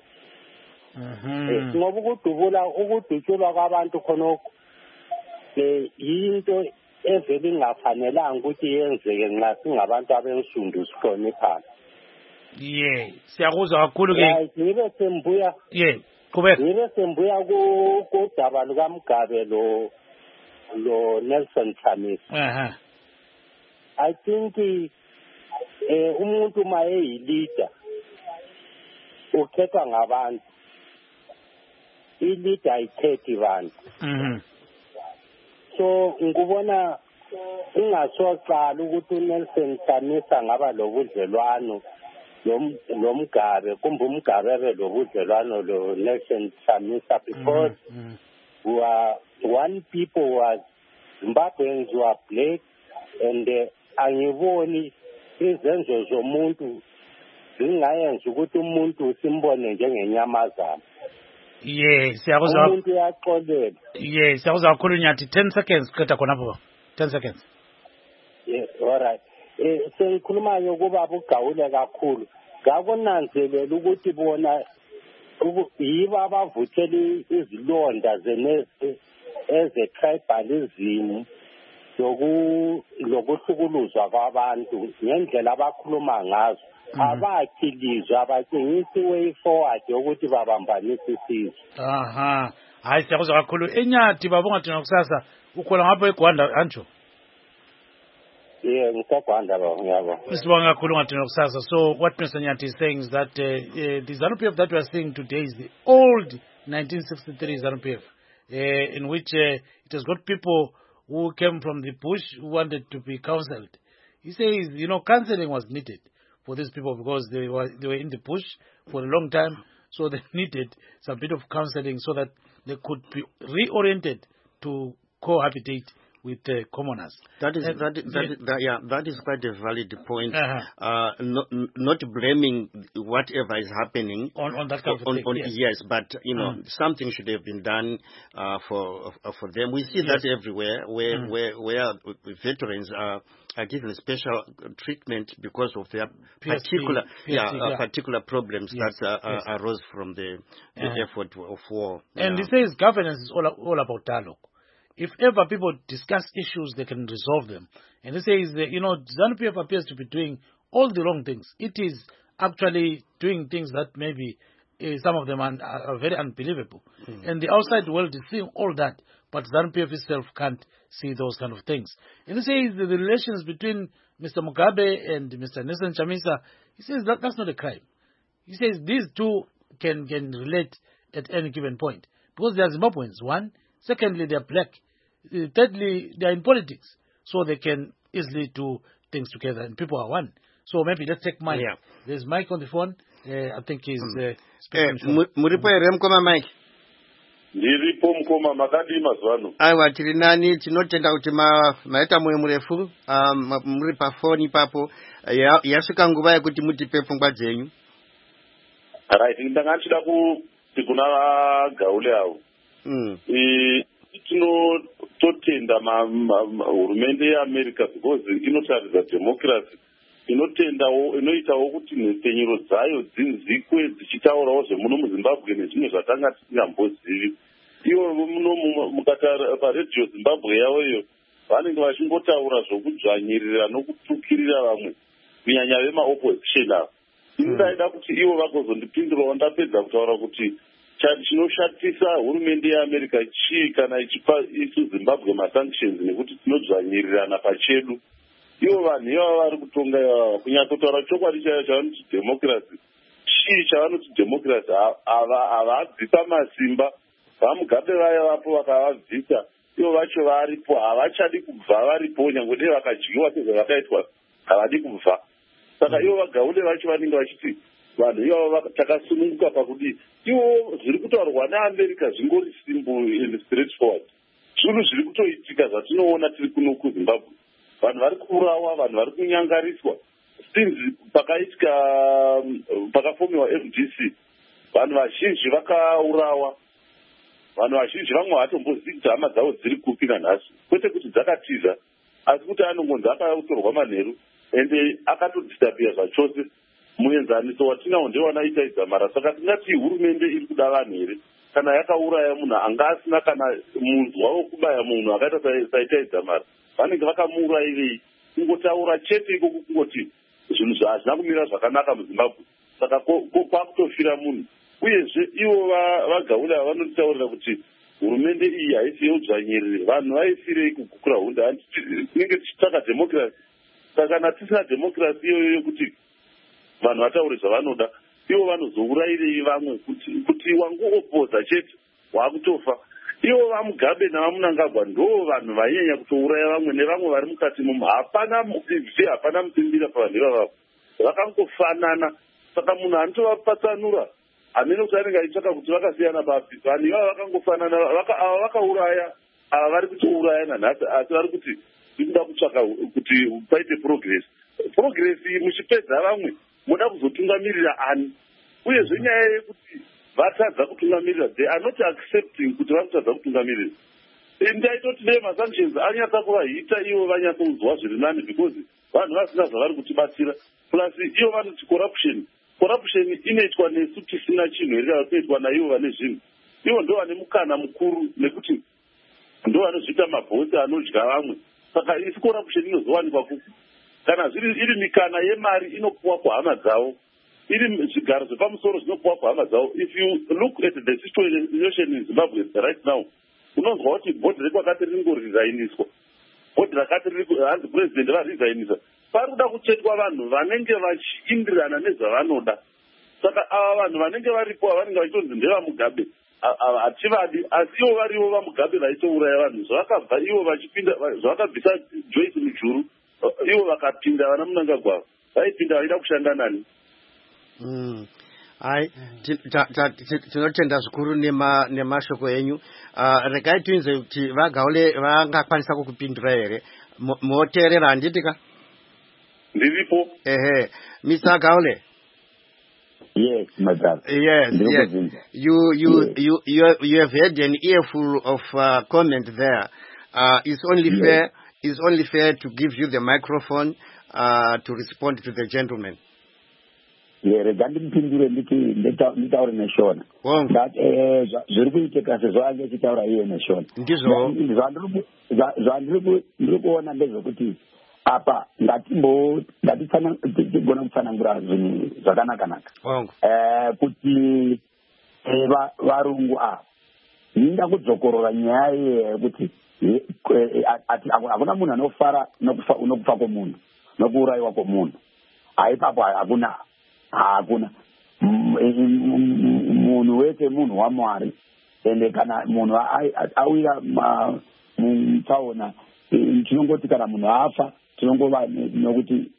mhm ngoba ukudubula ukudutshulwa kwabantu khonokho eh yinto evele ingafanelanga ukuthi yenzeke nxa singabantu abensundu sihloniphana. Ye siyakuzwa kakhulu ke ngibe sembuya ye qhubeka ngibe sembuya ku kudaba lukaMgabe lo lo Nelson Chamisa. aha I think eh umuntu maye leader ukhethwa ngabantu i leader ayikhethi abantu mhm so ngubona ingasoqala ukuthi uNelson Chamisa ngaba lobudlelwano lomgabe kumbe umgabe ebe lobudlelwano lo Nelson Chamisa because Mm. were one people was Zimbabweans were black and uh, angiboni izenzo zomuntu zingayenza ukuthi umuntu simbone njengenyamazana. Yes, siyakuzwa. Umuntu uyaxolela. Yes, siyakuzwa kakhulu Nyathi. ten seconds qeda khonapho. ten seconds. Yes, all right. Eh sengikhuluma yokuba bugawule kakhulu. Ngakunanzelela ukuthi bona yibo abavuthela izilonda zenesi eze tribalism loku lokuhlukuluzwa kwabantu ngendlela abakhuluma ngazo. Abakhilizwa abacingisi way forward ukuthi babambanise isizwe. Aha. Hayi siyakuzwa kakhulu. eNyathi babonga thina kusasa ukhona ngapho eGwanda anjo. Yeah, ngisagwanda baba ngiyabo. Sibonga kakhulu ngathina kusasa. So what Mister Nyathi is saying is that uh, uh, the ZANU-P F that we are seeing today is the old nineteen sixty-three ZANU-P F, uh, in which uh, it has got people who came from the bush who wanted to be counseled. He says, you know, counseling was needed for these people because they were they were in the bush for a long time, so they needed some bit of counseling so that they could be reoriented to cohabitate with uh, commoners. That is And- that, is- that, is- that yeah that is quite a valid point. Uh-huh. Uh, not, not blaming whatever is happening On, on that kind of on, thing. on, yes. yes, but you know Mm. something should have been done uh, for uh, for them. We see Yes. that everywhere where Mm. where where veterans are, are given special treatment because of their P S T, particular P S T, yeah, uh, yeah. particular problems Yes, that uh, yes. uh, arose from the, the Uh-huh. effort of war. And yeah. he says governance is all, all about dialogue. If ever people discuss issues, they can resolve them. And he says, that, you know, ZANU-P F appears to be doing all the wrong things. It is actually doing things that maybe uh, some of them are, are very unbelievable. Mm. And the outside world is seeing all that, but ZANU-P F itself can't see those kind of things. And he says that the relations between Mister Mugabe and Mister Nelson Chamisa, he says that that's not a crime. He says these two can, can relate at any given point. Because they are Zimbabweans, one. Secondly, they are black. Uh, thirdly, they are in politics. So they can easily do things together. And people are one. So maybe let's take Mike. Yeah. There's Mike on the phone. Uh, I think he's uh, Eh, speaking. from- mu- muripo ere mukoma Mike? Ndiripo mukoma makadi mazwano. Aiwa tiri nani tinotenda kuti ma maita moyo murefu um, muri pafoni papo ya, yasvika nguva yekuti mutipe pfungwa dzenyu. Right, ndanga ndida kuti kuna vagaule avo. Mm. Eh tinototenda hurumende yeAmerica because inotaridza democracy. Inotendawo inoitawo kuti nhepenyero dzayo dzinzikwe dzichitaurawo zvemuno muZimbabwe nezvimwe zvatanga tisingambozivi. Ivo muno mukata paredhiyo Zimbabwe yavoyo vanenge vachingotaura zvokudzvanyirira nokutukirira vamwe kunyanya vemaopposition avo. Ndaida kuti ivo vagozondipindurawo ndapedza kutaura kuti chinoshatisa hurumende yeAmerica chii kana ichipa isu Zimbabwe masanctions nekuti tinodzvanyirirana pachedu. Ivo vanhu ivava vari kutonga ivava kunyatsotaura chokwadi chaiyo chavanoti democracy chii chavanoti democracy havabvisa masimba vamugabe vaya vapo vakavabvisa ivo vacho varipo havachadi kubva varipo nyange dei vakadyiwa sezvavakaitwa havadi kubva saka ivo vagaule vacho vanenge vachiti vanhu ivavo takasununguka pakudi ivo zviri kutaurwa neAmerica zvingori simple and straight forward. Zvinhu zviri kutoitika zvatinoona tiri kuno kuZimbabwe. Vanhu vari kuurawa, vanhu vari kunyangariswa. Since pakaitika pakafomiwa F D C, vanhu vazhinji vakaurawa. Vanhu vazhinji vamwe hatombozivi kuti hama dzavo dziri kupi nanhasi. Kwete kuti dzakatiza, asi kuti anongonzi akautorwa manheru ende akatodisapia zvachose. Muenzaniso watinawo ndewanaita idzamara. Saka tingati hurumende iri kuda vanhu here. Kana yakauraya munhu anga asina kana munzwa wokubaya munhu akaita saita idzamara. Vanenge vakamuurayirei kungotaura chete ikoko kungoti zvinhu hazvina kumira zvakanaka muZimbabwe. Saka kwakutofira munhu. Uyezve ivo vagaula vanotaurira kuti hurumende iyi haisi yeudzvanyiriri. Vanhu vaifirei kugukura hunda. Tinenge tichitsvaka democracy. Saka kana tisina democracy iyoyo yokuti vanhu vataure zvavanoda, ivo vanozourayirei vamwe kuti kuti wangu opoza chete wakutofa. ivo vamugabe navamunangagwa ndo vanhu vanyanya kutouraya vamwe nevamwe vari mukati momo. Hapana mubv hapana mupimbira pavanhu ivavavo, vakangofanana. Saka munhu anotovapatsanura hamene kuti anenge achitsvaka kuti vakasiyana bapi. Vanhu ivavo vakangofanana, ava vakauraya, ava vari kutouraya nanhasi, asi vari kuti ikuda kutsvaka kuti paite progress. Progress muchipedza vamwe muda kuzotungamirira ani, uyezve nyaya yekuti vatadza kutungamirira, they are not accepting kuti vari kutadza kutungamirira. Ndaitoti dei masanctions anyatsa kuvahita ivo vanyatsa kunzwa zviri nani, because vanhu vasina zvavari kutibatsira. Plus ivo vanoti corruption corruption inoitwa nesu tisina chinhu here kana kunoitwa naivo vane zvinhu. Ivo ndo vane mukana mukuru nekuti ndo vanozviita mabhosi anodya vamwe. Saka isi corruption inozowanikwa kuku kana zviri iri mikana yemari inopuwa kuhama dzavo, iri zvigaro zvepamusoro zvinopuwa kuhama dzavo. If you look at the situation in Zimbabwe right now, unonzwa kuti bhodhi rekwakati riri ngorizainiswa, bhodhi rakati hanzi president varizainisa. Pari kuda kuchetwa vanhu vanenge vachiindirana nezvavanoda. Saka ava vanhu vanenge varipo vanenge vachitonzi ndevamugabe hativadi, asi ivo varivo vamugabe vaitouraya vanhu. Zvavakabva ivo vachipinda, zvavakabvisa Joyce Mujuru, ivo vakapinda vana Munangagwa, vaipinda vaida kushanda nani. Hai, tinotenda zvikuru nemashoko enyu. Regai tuinze kuti vagaule vangakwanisa kukupindura here. Moteerera handitika? Ndiripo. Ehe. Mister Gaule. Yes, my brother. Yes, yes. You, you, yes. you, you, you have had an earful of uh, comment there. Uh, it's only yes. fair. It's only fair to give you the microphone uh, to respond to the gentleman. Yeah, regarding ndipindure ndiki nditaura neshona. That eh zviri kuitika sezvange chitaura iye neshona. Ndizvo. Zvandiri ndiri kuona ndezvokuti apa ngatimbo ngatifana tigona kufanangura zvinhu zvakanaka naka. Eh kuti varungu apa ninda kudzokorora nyaya yekuti hakuna munhu anofara nokufa kwomunhu nokuurayiwa kwomunhu. Haipapo hakuna hakuna munhu wese munhu waMwari, ende kana munhu awira mutsaona tinongoti kana munhu afa tinongova nokuti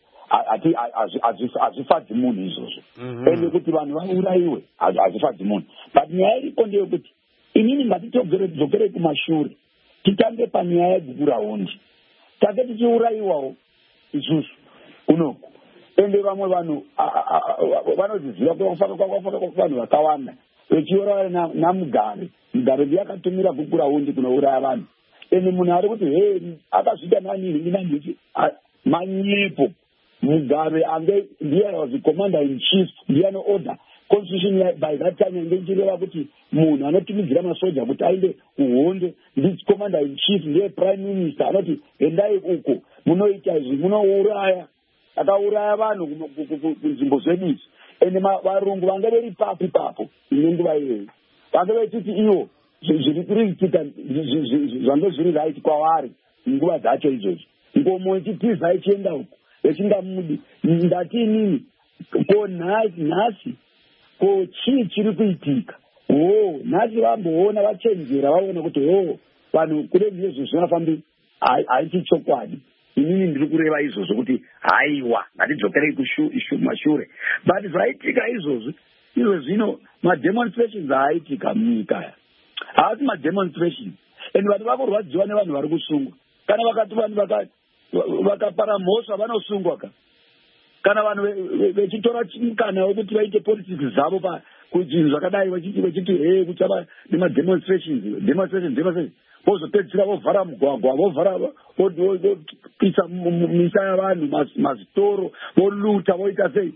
hazvifadzi munhu izvozvo, ende kuti vanhu vaurayiwe hazvifadzi munhu. But nyaya iripo ndeyekuti inini ngatidzokerei kumashure, titange panyaya yeguraundi, tange tichiurayiwawo isusu kunoku. Ende vamwe vanhu vanodziziva kwakufa vanhu vakawanda vechiora namugare mugare ndiyakatumira kukuraundi kunouraya vanhu. Ende munhu ari kuti hei akazvita nanini inanditi manyepo mugare ange ndiye was the commander in chief, ndiye ano order constitution by that time yange ichireva kuti munhu anotumidzira masoja kuti aende kuhondo ndi commander in chief, ndiye prime minister anoti endai uko munoita izvi munouraya, akauraya vanhu kunzvimbo zvedu idzi. Ende varungu vange veri papi papo nenguva iyoyo vange vechiti ivo zviri kuriitika zvange zviri right kwavari nguva dzacho izvozvo. Ngomo ichitiza ichienda uko echingamudi ndati inini ko nhasi ko chii chiri kuitika. O nhasi vamboona vachenjera vaona kuti o vanhu kure ndizvo zvinofambira haiti chokwadi. Inini ndiri kureva izvozvo kuti haiwa ngatidzokerei kumashure. But zvaitika izvozvi izvo zvino mademonstrations haaitika munyika, haasi mademonstrations. And vanhu vakurwadziwa nevanhu vari kusungwa. Kana vakati vanhu vakapara mhosva vanosungwa ka. Kana vanhu vechitora mukana wekuti vaite politics dzavo kuti zvakadai vachiti he kuchava nemademonstrations demonstrations demonstrations vozopedzisira vovhara mugwagwa vovhara vopisa misa yavanhu mazitoro voluta voita sei.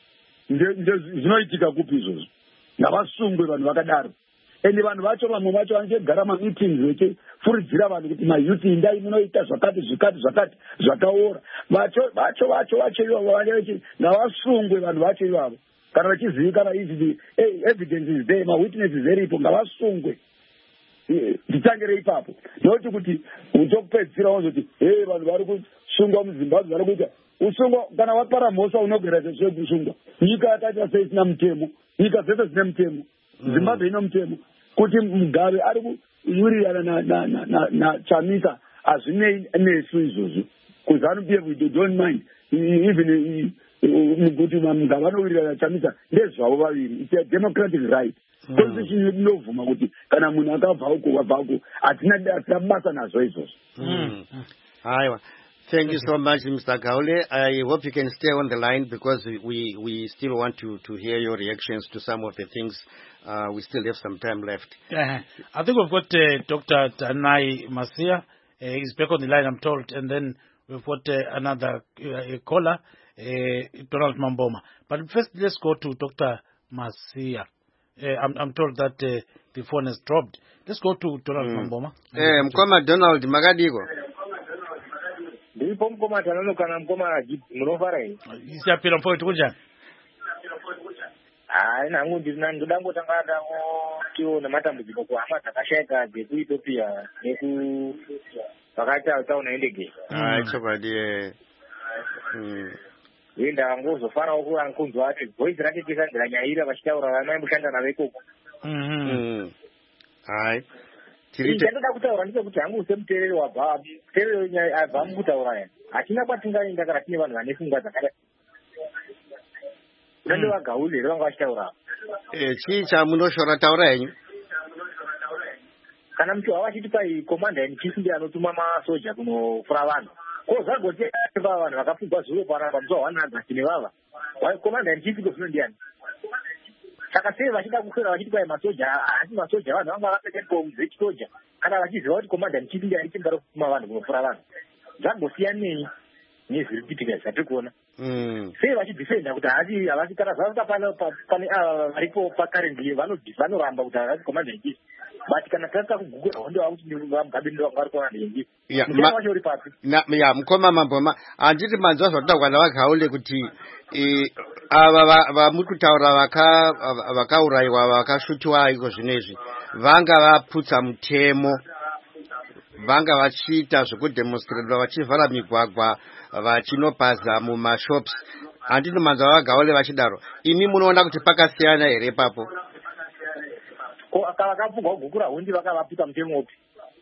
Zvinoitika kupi izvozvo? Ngavasungwe vanhu vakadaro. Ende vanhu vacho vamwe vacho vanogara mameetings vechifuridzira vanhu kuti mayuth indai munoita zvakati zvikati zvakati zvakaora. Vacho vacho vacho vacho ivavo vange vechi ngavasungwe vanhu vacho ivavo kana vachizivikana izi evidence is there, mawitnesses eripo, ngavasungwe. Nditangere ipapo nokuti kuti uchokupedzisira wozoti hey vanhu vari kusungwa muZimbabwe vari kuita usungwa. Kana wapara mhosva unogera zvekusungwa. Nyika yakaita seisina mutemo, nyika dzese dzine mutemo, Zimbabwe ino mutemo. kuti Mugabe ari kuwirirana na na na na Chamisa azvinei nesu izvozvo because vanobehave they don't mind even kuti Mugabe anowirirana na Chamisa ndezvavo vaviri. It's a democratic right. Constitution yedu inovhuma kuti kana munhu akabva uko wabva uko hatina hatina basa nazvo izvozvo. Aiwa. Thank you so much, Mister Gaule. I hope you can stay on the line because we we still want to to hear your reactions to some of the things. Uh, we still have some time left. Uh, I think we've got uh, Doctor Danai Masia. Uh, he's back on the line, I'm told, and then we've got uh, another uh, caller, uh, Donald Mamboma. But first, let's go to Doctor Masia. Uh, I'm, I'm told that uh, the phone has dropped. Let's go to Donald mm. Mamboma. Eh, mkoma Donald Magadiko. Ndipo mkoma tanano kana mkoma mnofara hii. Isi apira mpoe tukuja. Ah, nangu ndina ndango tangada ko kio na matambudziko kwa ama takasheka geku Ethiopia neku pakati autaona endege. Ah, chobadie. Mm. Wenda ngozo fara okura nkunzo ati voice rake kisandira nyaira vachitaura vana mushanda na veko. Mhm. Hai. Tirite ndada kutaura ndike kuti hangu semuterere wabva terere nyaya abva mukutaura yana. Achina kwatingaenda kana tine vanhu vane pfungwa dzakada. Nande vagaule vanga vachitaura. Eh, chii chamunoshora taura yenyu? Kana mtu hawachiti pai commander in chief ndiye anotuma masoja kunofura vanhu. Ko zvagoti vanhu vakapfugwa zuve pana pamuzo wananza tine vava. Wai commander in chief ndofuna ndiani? Saka sei vachida kukwira vachiti pai masoja asi masoja vanhu vanga vakapfeka bomu dzechisoja. Kana vachiziva kuti commander in chief ndiye anochimbara kutuma vanhu kunofura vanhu. Zvagosiyanei nezviri kuitika zvatiri kuona. Mm. Sei vachidefenda kuti hasi havasi kana zvavanga pane pane ava varipo pakarendi vanoramba kuti havasi commander in chief. But kana tata kugugura hondo akuti Mugabe ndo vari kuona ndingi. Ya, na ya mkoma Mamboma anditi manzwa zvataurwa navagaule kuti eh ava vamukutaura vaka vakauraiwa vakashutiwa iko zvinezvi vanga vaputsa mutemo vanga vachiita zvekudemonstrate vachivhara migwagwa vachinopaza mumashops. Anditi manzwa vagaule vachidaro. Imi munoona kuti pakasiyana here papo? Ko akavakapfugwa kugukura hundi vakavapita mutemo upi.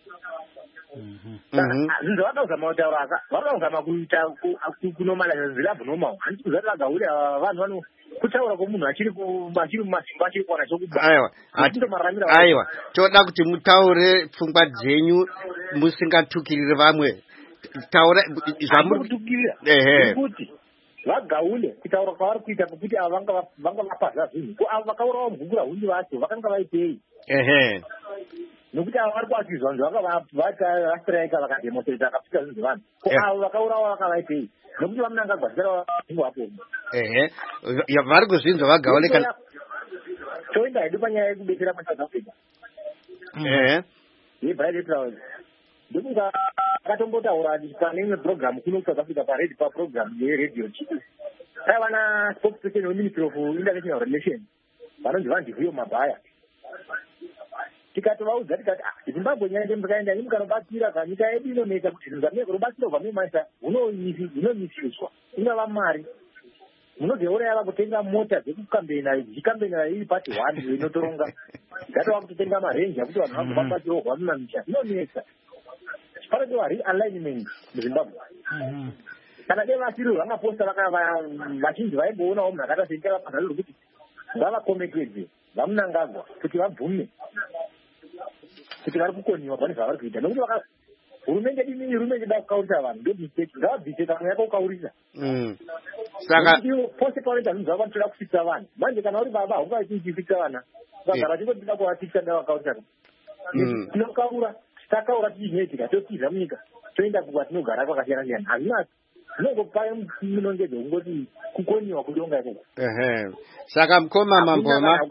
Zvinhu vakazama kutaura vakazama kuita kunomala zvilabhu nomau. Handiti kuzati vagaule vanhu vano kutaura kwomunhu achiri achiri mumasimba achiri kuwana chokubva. Aiwa. Aiwa. Toda kuti mutaure pfungwa dzenyu musingatukirire vamwe. Taura zvamuri kutukirira. Ehe. Kuti vagaule kutaura kwavari kuita kuti vanga vanga vapaza zvinhu. Ko ava vakaurawo mugugura hundi vacho vakanga vaipei. Ehe. Nokuti ava vari kuakizwa vanhu vakavata vastrika vakademonstrate vakapfika zvinhu vanhu. Ko ava vakaurawo vakavaipei. Nokuti vamunangagwa zera zvinhu hapo. Ehe. Vari kuzvinzwa vagaule kana toenda hedu panyaya yekubetsera maSouth Africa. Ehe. Yebright Flowers. Ndokunga akatombotaura pane imwe program kuno South Africa paRed pa program yeRadio Chief. Aiva na spokesperson weMinistry of International Relations. Vanonzi Vandivuyo Mabhaya. Tikatovaudza tikati Zimbabwe nyaya ndemuzvakaenda imi kanobatsira kanyika yedu inoneka kuti zvinhu zvamunenge rubatsiro rwamunomaisa hunomisiswa ingava mari. Munozouraya vakutenga mota dzekukambena dzikambena iri pati one inotoronga. Ngatova kutotenga marenji akuti vanhu vangobatsirawo hwamumamisha zvinonesa. Chiparadziwa realignment muZimbabwe. Kana dai vasiri vamaposta vachinzi vaingoonawo munhu akata senyika vapanhari rokuti ngavakomekedze vamunangagwa kuti vabvume kuti vari kukoniwa pane zvavari kuita nokuti hurumende dini hurumende da kukaurisa vanhu ndo mistake ngavabvise kana yakaukaurisa. Saka pose paoita zvinhu zvavo vanotoda kufikisa vanhu manje kana uri baba haunga chichifikisa vana vagara chingotida kuvafikisa ndavakaurisa tinokaura takaura tichinetika totiza munyika toenda kwatinogara kwakasiyana siyana hazvinasi zvinongopa munongedzo kungoti kukoniwa kudonga ikoko. Ehe. Saka mkoma Mamboma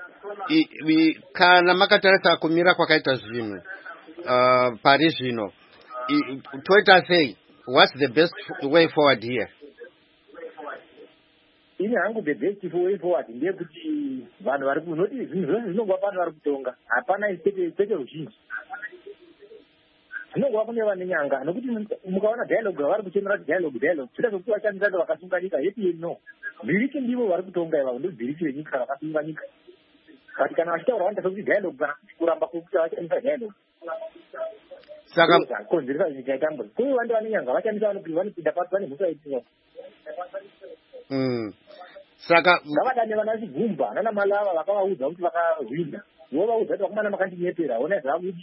kana makatarisa kumira kwakaita zvinhu uh, pari zvino toita sei, what's the best way forward here? Ini hangu the best way forward ndeyekuti vanhu vari kunoti zvinhu zvose zvinongova pano vari kutonga hapana pete ruzhinji zvinongova kune vane nyanga nokuti mukaona dialogue vari kuchemera kuti dialogue dialogue zvida zvokuti vachandisando vakasunga nyika yepi no bhiriki ndivo vari kutonga ivavo ndo bhiriki renyika vakasunga nyika kati kana vachitaura vanotasa kuti dialogue kana kuramba kuti vachandisa dialogue saka konzeresa nyika yatambura kuyi vantu vane nyanga vachandisa vanopinda pasi vane mhuka yaitiva saka ngavadane vana chigumba nana malava vakavaudza kuti vakahwina ivo vaudza kuti vakomana makandinyepera ona zvakuti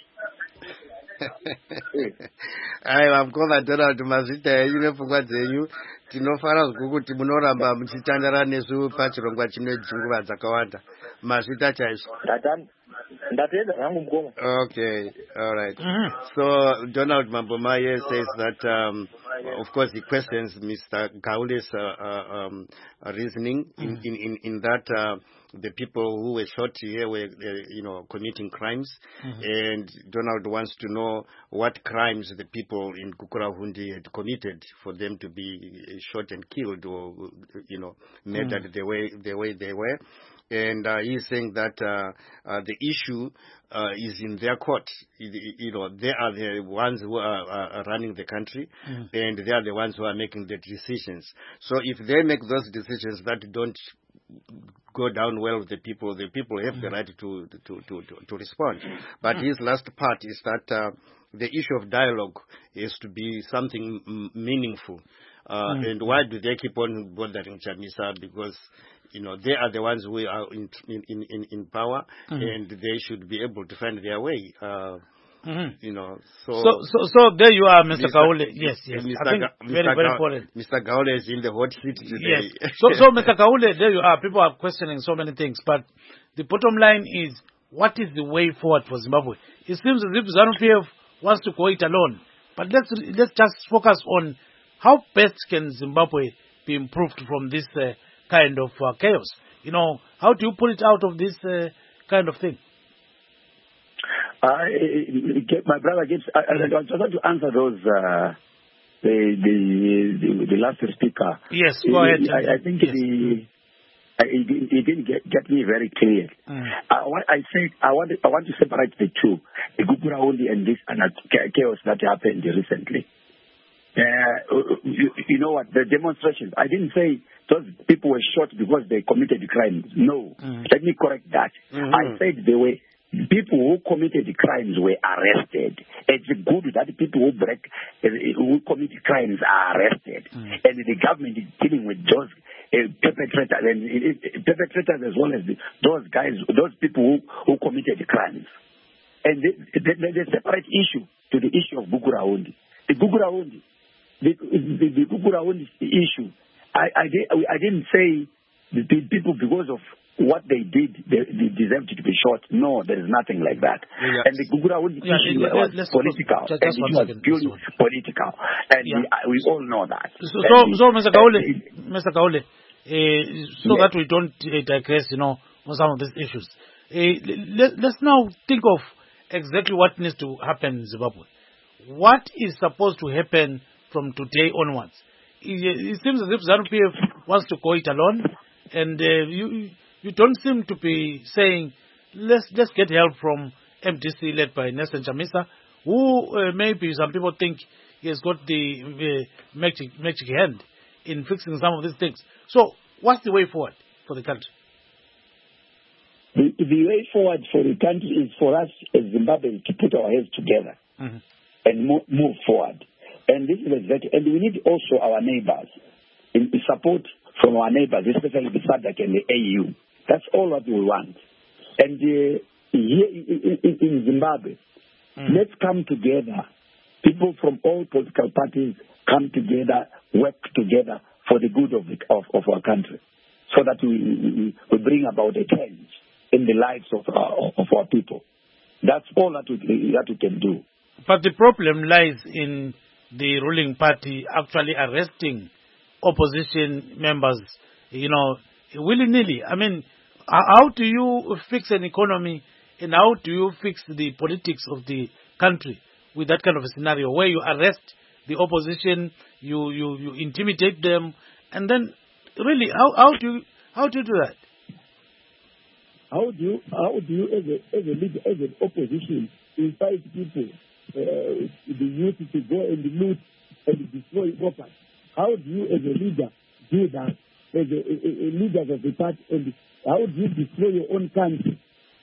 aiwa mukoma Donald mazvita enyu nepfungwa dzenyu tinofara zvikuru kuti munoramba muchitandara nesu pachirongwa chine dzinguva dzakawanda mazvita chaizvo ndatenda zvangu mukoma. Okay, all right. Mm-hmm. So Donald Mambomaye says that um, of course he questions Mister Gaule's uh, uh, um, reasoning in, mm-hmm. in, in, in that uh, the people who were shot here were, uh, you know, committing crimes, mm-hmm. and Donald wants to know what crimes the people in Gukurahundi had committed for them to be shot and killed, or you know, murdered mm-hmm. the way the way they were. And uh, he's saying that uh, uh, the issue uh, is in their court. You know, they are the ones who are, are running the country, mm. and they are the ones who are making the decisions. So if they make those decisions that don't go down well with the people, the people have mm. the right to to, to, to, to respond. But mm. his last part is that uh, the issue of dialogue is to be something m- meaningful. Uh, mm. And why do they keep on bothering Chamisa? Because you know, they are the ones who are in in, in, in power, mm-hmm. and they should be able to find their way. Uh, mm-hmm. You know, so, so so so there you are, Mister Gaule. Yes, yes. Mister I think Ga- very Mister very Ga- important. Mister Gaule is in the hot seat today. Yes. So so Mister Gaule, there you are. People are questioning so many things, but the bottom line is, what is the way forward for Zimbabwe? It seems as if ZANU-P F wants to go it alone, but let's let's just focus on how best can Zimbabwe be improved from this uh, kind of uh, chaos. You know, how do you pull it out of this uh, kind of thing? Uh, my brother gets. I, I want to answer those. Uh, the, the the the last speaker. Yes, go ahead. I, I think yes. the. I, it, it didn't get, get me very clear. Mm. I, I said I want I want to separate the two, the Gukurahundi and this and chaos that happened recently. Uh, you, you know what, the demonstrations, I didn't say those people were shot because they committed crimes. No. Mm. Let me correct that. Mm-hmm. I said they were, people who committed crimes were arrested. It's good that people who break, who commit crimes are arrested. Mm. And the government is dealing with those uh, perpetrators, and uh, perpetrators as well as the, those guys, those people who, who committed crimes. And there's a separate issue to the issue of Gukurahundi. The Gukurahundi, The, the, the Gukurahundi issue, I, I, I didn't say the people because of what they did, they, they deserved to be shot. No, there is nothing like that. Yeah, yeah. And the Gukurahundi yeah, issue yeah, was political, just, just and it was purely political. And yeah. we, we all know that. So, so, so Mister Gaule, Mister Gaule, uh, so yeah. that we don't uh, digress, you know, on some of these issues. Uh, let, let's now think of exactly what needs to happen in Zimbabwe. What is supposed to happen from today onwards? It, it seems as if ZANU-P F wants to go it alone, and uh, you you don't seem to be saying let's let's get help from M D C led by Nelson Chamisa, who uh, maybe some people think he has got the uh, magic magic hand in fixing some of these things. So what's the way forward for the country? The, the way forward for the country is for us as Zimbabweans to put our heads together mm-hmm. and move, move forward. And this is exactly, and we need also our neighbors, in support from our neighbors, especially the SADC and the A U. That's all what we want. And uh, here in, in, in Zimbabwe, mm. let's come together. People from all political parties come together, work together for the good of, the, of, of our country, so that we, we, we bring about a change in the lives of our, of our people. That's all that we, that we can do. But the problem lies in the ruling party actually arresting opposition members, you know, willy-nilly. I mean, how do you fix an economy and how do you fix the politics of the country with that kind of a scenario where you arrest the opposition, you, you, you intimidate them, and then really, how, how do you how do you do that? How do you how do you as a as a leader, as an opposition, invite people? Uh, the youth to go and loot and destroy property. How do you, as a leader, do that? As a, a, a leader of the party, and how do you destroy your own country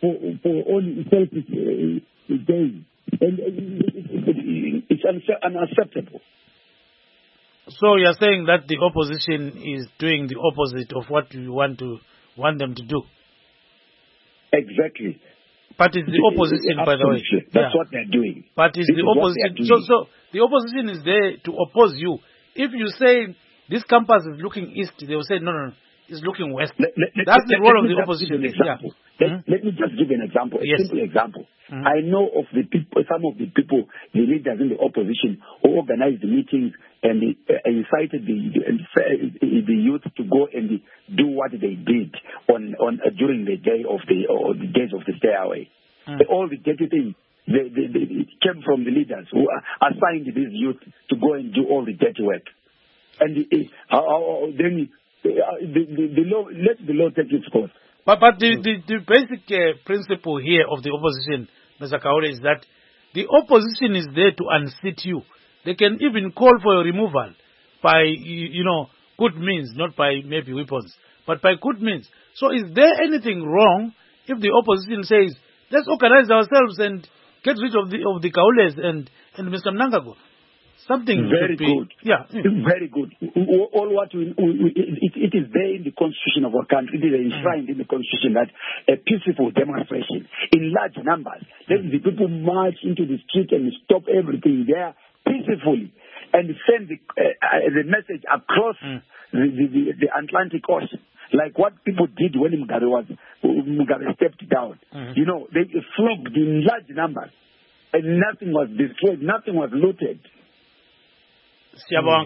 for, for only selfish uh, gain. And uh, it, it, it's unacceptable. So you're saying that the opposition is doing the opposite of what you want to want them to do? Exactly. But it's the opposition, by the way. That's yeah. what they're doing. But it's this the opposition. So, so the opposition is there to oppose you. If you say this campus is looking east, they will say no, no, no, it's looking west. Let, let, That's let, the role of the opposition. Yeah. Let, mm-hmm. let me just give you an example. A yes. simple example. Mm-hmm. I know of the people, some of the people, the leaders in the opposition, who organized the meetings and they, uh, incited the, the the youth to go and do what they did on on uh, during the day of the or the days of the stairway. Mm-hmm. All the dirty things they, they, they, it came from the leaders who assigned these youth to go and do all the dirty work. And the, uh, then uh, the, the, the law, let the law take its course. But but the the, the basic uh, principle here of the opposition, Mister Kaole, is that the opposition is there to unseat you. They can even call for your removal by you know good means, not by maybe weapons, but by good means. So is there anything wrong if the opposition says let's organize ourselves and get rid of the of the Kaoles and and Mister Mnangagwa? Something very be, good. Yeah, very good. All what we, we it, it is there in the constitution of our country. It is enshrined mm. in the constitution that a peaceful demonstration in large numbers. Let the people march into the street and stop everything there peacefully and send the, uh, the message across mm. the, the, the, the Atlantic Ocean. Like what people did when Mugabe was Mugabe stepped down. Mm. You know, they flocked in large numbers and nothing was destroyed, nothing was looted. Yeah, yeah,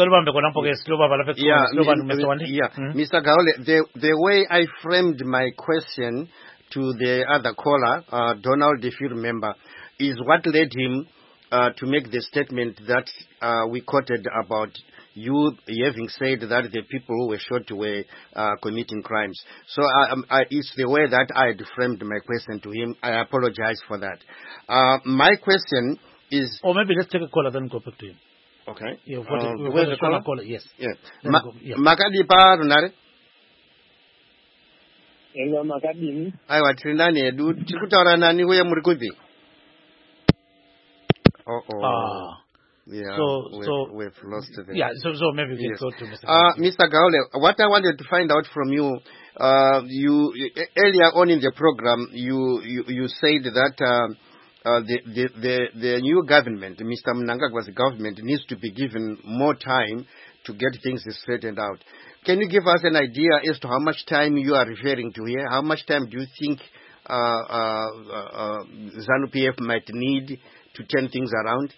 mm-hmm. Mister Kaole, the, the way I framed my question to the other caller, uh, Donald, if you remember, is what led him uh, to make the statement that uh, we quoted about you having said that the people who were shot were uh, committing crimes. So uh, um, I, it's the way that I had framed my question to him. I apologize for that. Uh, my question is... Or maybe let's take a caller, then go back to him. Okay. Yeah, for uh, the, where's the caller? caller? Yes. Yeah. Ma yeah. Makadi pa runare. Hello, Makadi. Aiwa trinani edu tikutaura nani uye muri kupi? Oh oh. Ah. Yeah. So we've, so we've lost it. Yeah. So so maybe we yes. can go to Mister Uh, Mister Kaole, what I wanted to find out from you, uh, you earlier on in the program, you you, you said that. Uh, Uh, the, the, the, the new government, Mister Mnangagwa's government, needs to be given more time to get things straightened out. Can you give us an idea as to how much time you are referring to here? How much time do you think uh, uh, uh, ZANU-P F might need to turn things around?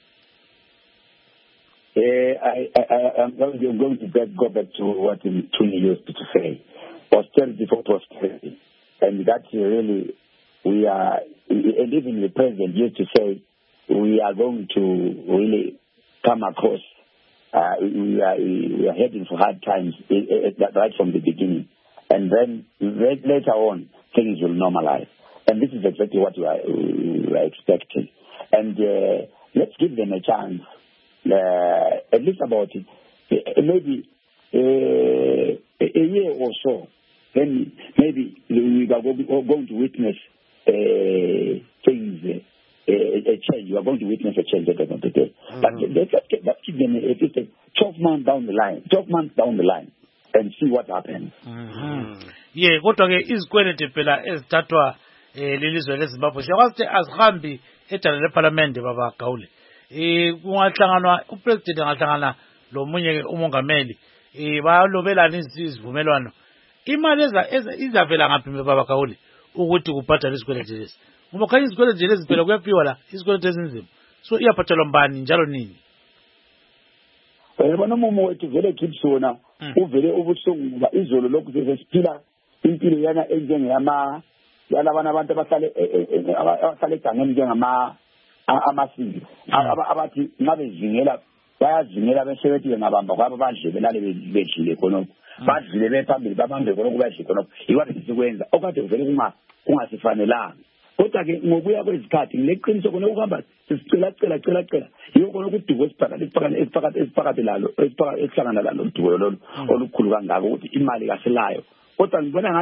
Uh, I, I, I'm going to go back to what Tuni used to say. Austerity for prosperity. And that's really... We are, and even the president used to say, we are going to really come across, uh, we, are, we are heading for hard times right from the beginning. And then later on, things will normalize. And this is exactly what we are, we are expecting. And uh, let's give them a chance, uh, at least about it, maybe uh, a year or so. Then maybe we are going to witness Uh, things, uh, uh, a change. You are going to witness a change at the end of the day. Mm-hmm. But let's, let's keep them at least twelve months down the line, twelve months down the line, and see what happens. Mm-hmm. Yeah, kodwa ke izikweleti phela ezithathwa lelizwe leZimbabwe siyakwazi azihambi edala leParliament baba Kaole. Eh kungahlanganwa upresident angahlangana lo munye umongameli eh bayalobelana izivumelwano. Imali izavela ngaphi baba Kaole? Ukuthi kuphatha lesikweleti lesi ngoba khanye izikweleti lezi phela kuyapiwa la izikweleti ezinzima so iyaphathelwa mbani njalo nini yabona umumo wethu vele kibsona uvele ubuhlungu ngoba izolo lokhu sesiphila impilo yana enjengeyama yalabana abantu abahlale abahlale egangeni njengama amasiko abathi ngabe zingela bayazingela bese bethi ngabamba kwabo badle belale bedlile khonoko badlile bephambili babambe khonoko badle khonoko ikwathi sikwenza okade uvele kunga kungasifanelanga kodwa ke ngokuya kwezikhathi ngileqiniso khona ukuhamba sisicela cela cela cela yiyo khona ukudubo esiphakathi esiphakathi esiphakathi esiphakathi lalo esihlangana lalo dubo lolo olukhulu kangaka ukuthi imali kaselayo kodwa ngibona ngani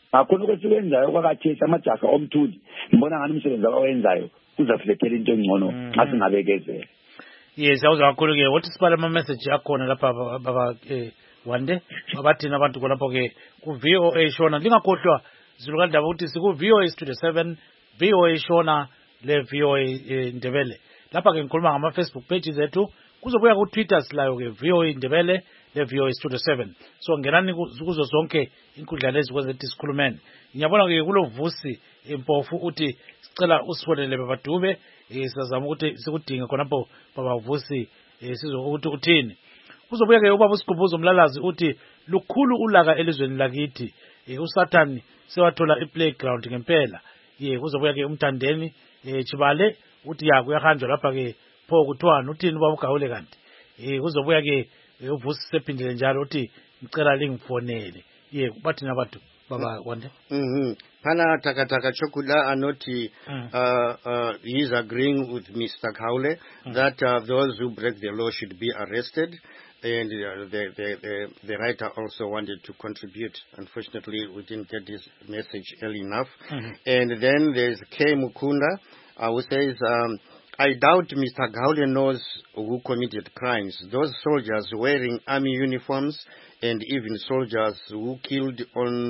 ngakhona kwesikwenzayo kwakathesa amajaha omthuli ngibona ngani umsebenzi abawenzayo uzaflethela into engcono xa singabekezela. Yes, awuza kakhulu ke wathi sibale ama message akhona lapha baba eh wande abathina abantu khonapho ke ku V O A Shona lingakhohlwa Zulukandaba ukuthi siku V O A Studio seven V O A Shona le V O A Ndebele lapha ke ngikhuluma ngama Facebook pages ethu kuzobuya ku Twitter silayo ke V O A Ndebele le V O A Studio seven so ngenani kuzo zonke inkundla lezi kwezethi sikhulumene ngiyabona ke kulo Vusi Impofu uthi sicela usifonele baba Dube sizama ukuthi sikudinga khonapho baba Vusi sizokuthi uthini kuzobuya ke ubaba uSigubuzo Mlalazi uthi lukhulu ulaka elizweni lakithi uSathani sewathola iplayground ngempela ye kuzobuya ke umthandeni Chibale uthi ya kuyahanjwa lapha ke pho kuthwana uthini ubaba uGawule kanti eh kuzobuya ke uVusi sephindile njalo uthi ngicela lingifonele ye bathina abantu baba Wande. Mhm. Pana takataka chokula anoti uh, uh, he is agreeing with Mister Kaule mm. that uh, those who break the law should be arrested, and uh, the, the the the writer also wanted to contribute. Unfortunately, we didn't get his message early enough. Mm-hmm. And then there's K Mukunda uh, who says, um, I doubt Mister Kaule knows who committed crimes. Those soldiers wearing army uniforms and even soldiers who killed on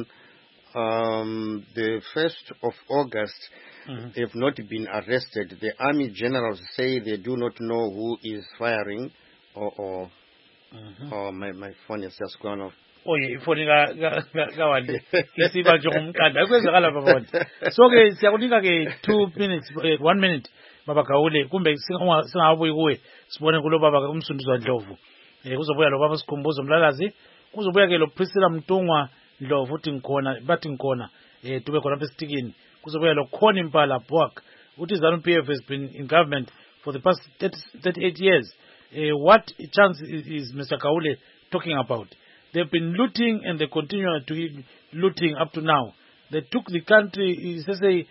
Um, the first of August mm-hmm. have not been arrested. The army generals say they do not know who is firing, or, or, mm-hmm. or my, my phone has just gone off. Oh, yeah, phone ga ga ga wande. Isiba jomkanda. Kwenzakala baba wande. So ke siyakunika ke two minutes, one minute. Baba Kaule kumbe singabuyi kuwe sibone kulo baba umsunduzwa Ndlovu. Eh kuzobuya lo baba Sikhumbuzo Mlalazi, kuzobuya ke lo Priscilla Mtungwa Ndlovu uthi ngikhona bathi ngikhona eh tube khona bestikini kuzobuya lo Khona Impala Bwak uthi ZANU P F has been in government for the past thirty-eight years. Uh, what chance is, is Mister Kaule talking about? They've been looting and they continue to be looting up to now. They took the country, say,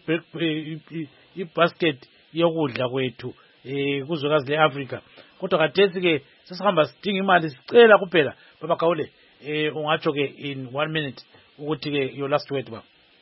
a basket yokudla kwethu eh kuzwekazi leAfrica. Kodwa kathesi ke sesihamba sidinga imali sicela kuphela baba Kaule eh ungatsho ke in one minute ukuthi ke your last word ba.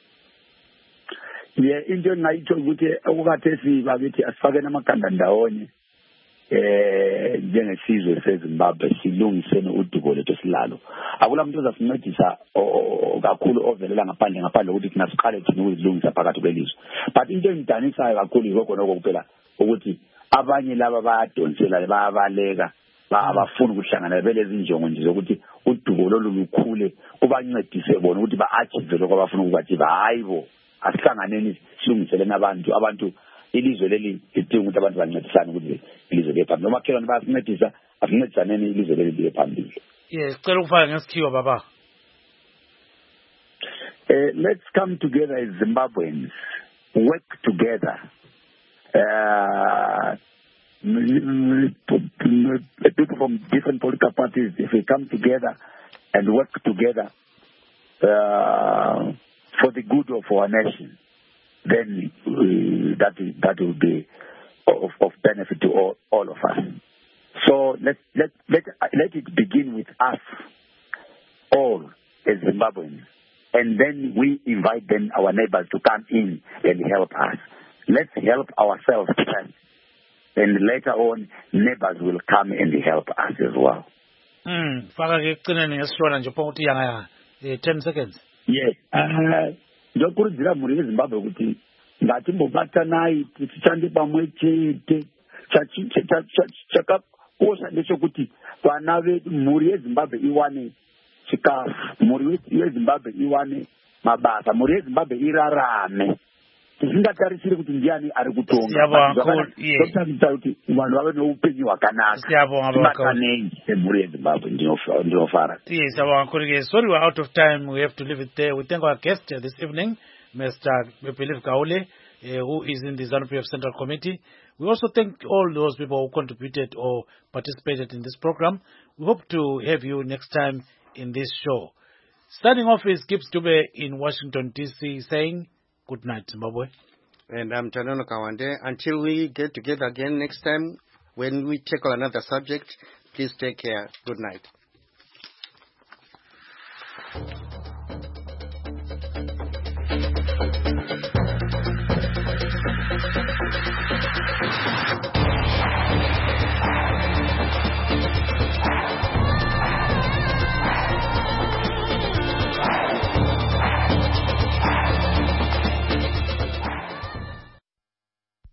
Yeah, into engayitho ukuthi okukathesi bakithi asifake namaganda ndawonye eh njengesizwe seZimbabwe silungisene udubo lethu silalo. Akula muntu ozasincedisa kakhulu ovelela ngaphandle ngaphandle ukuthi thina siqale thina ukuzilungisa phakathi kwelizwe. But into engidanisayo kakhulu yikho lokho kuphela ukuthi abanye laba bayadonsela bayabaleka abafuna ukuhlangana belezi injongo nje zokuthi udubo lolu lukhule kubancedise bona ukuthi ba-achieve lokho abafuna ukwachieve. Hayibo asihlanganeni silungiselene abantu abantu ilizwe leli lidinga ukuthi abantu bancedisane ukuthi ilizwe liye phambili. Noma khelwane bayasincedisa asincedisaneni ilizwe leli liye phambili. Yes, cela ukufaka ngesikhiwa baba. Uh, let's come together as Zimbabweans, work together. Uh, people from different political parties, if we come together and work together uh, for the good of our nation, then uh, that is, that will be of, of benefit to all, all of us. So let let let let it begin with us all as Zimbabweans, and then we invite then our neighbors to come in and help us. Let's help ourselves first, and later on neighbors will come and help us as well. Hmm. Faka ke qineni ngesishona nje phela ukuthi yanga ten seconds. Yes. Uh, ndokurudzira muri weZimbabwe kuti ngati mbobatanayi tichande pamwe chete chakakosha ndechekuti vana vedu mhuri yeZimbabwe iwane chikafu, mhuri yeZimbabwe iwane mabasa, mhuri yeZimbabwe irarame. Tisingatarisiri kuti ndiani ari kutonga. Ndokutarisa kuti vanhu vave neupenyu hwakanaka. Tibatanei semhuri yeZimbabwe ndinofara. Yes, our sorry we're out of time. We have to leave it there. We thank our guest uh, this evening, Mister Bepelive Kaule, uh, who is in the ZANU P F Central Committee. We also thank all those people who contributed or participated in this program. We hope to have you next time in this show. Starting off is Gibbs Dube in Washington, D C saying good night, Zimbabwe. And I'm Tanono Kawande. Until we get together again next time, when we tackle another subject, please take care. Good night.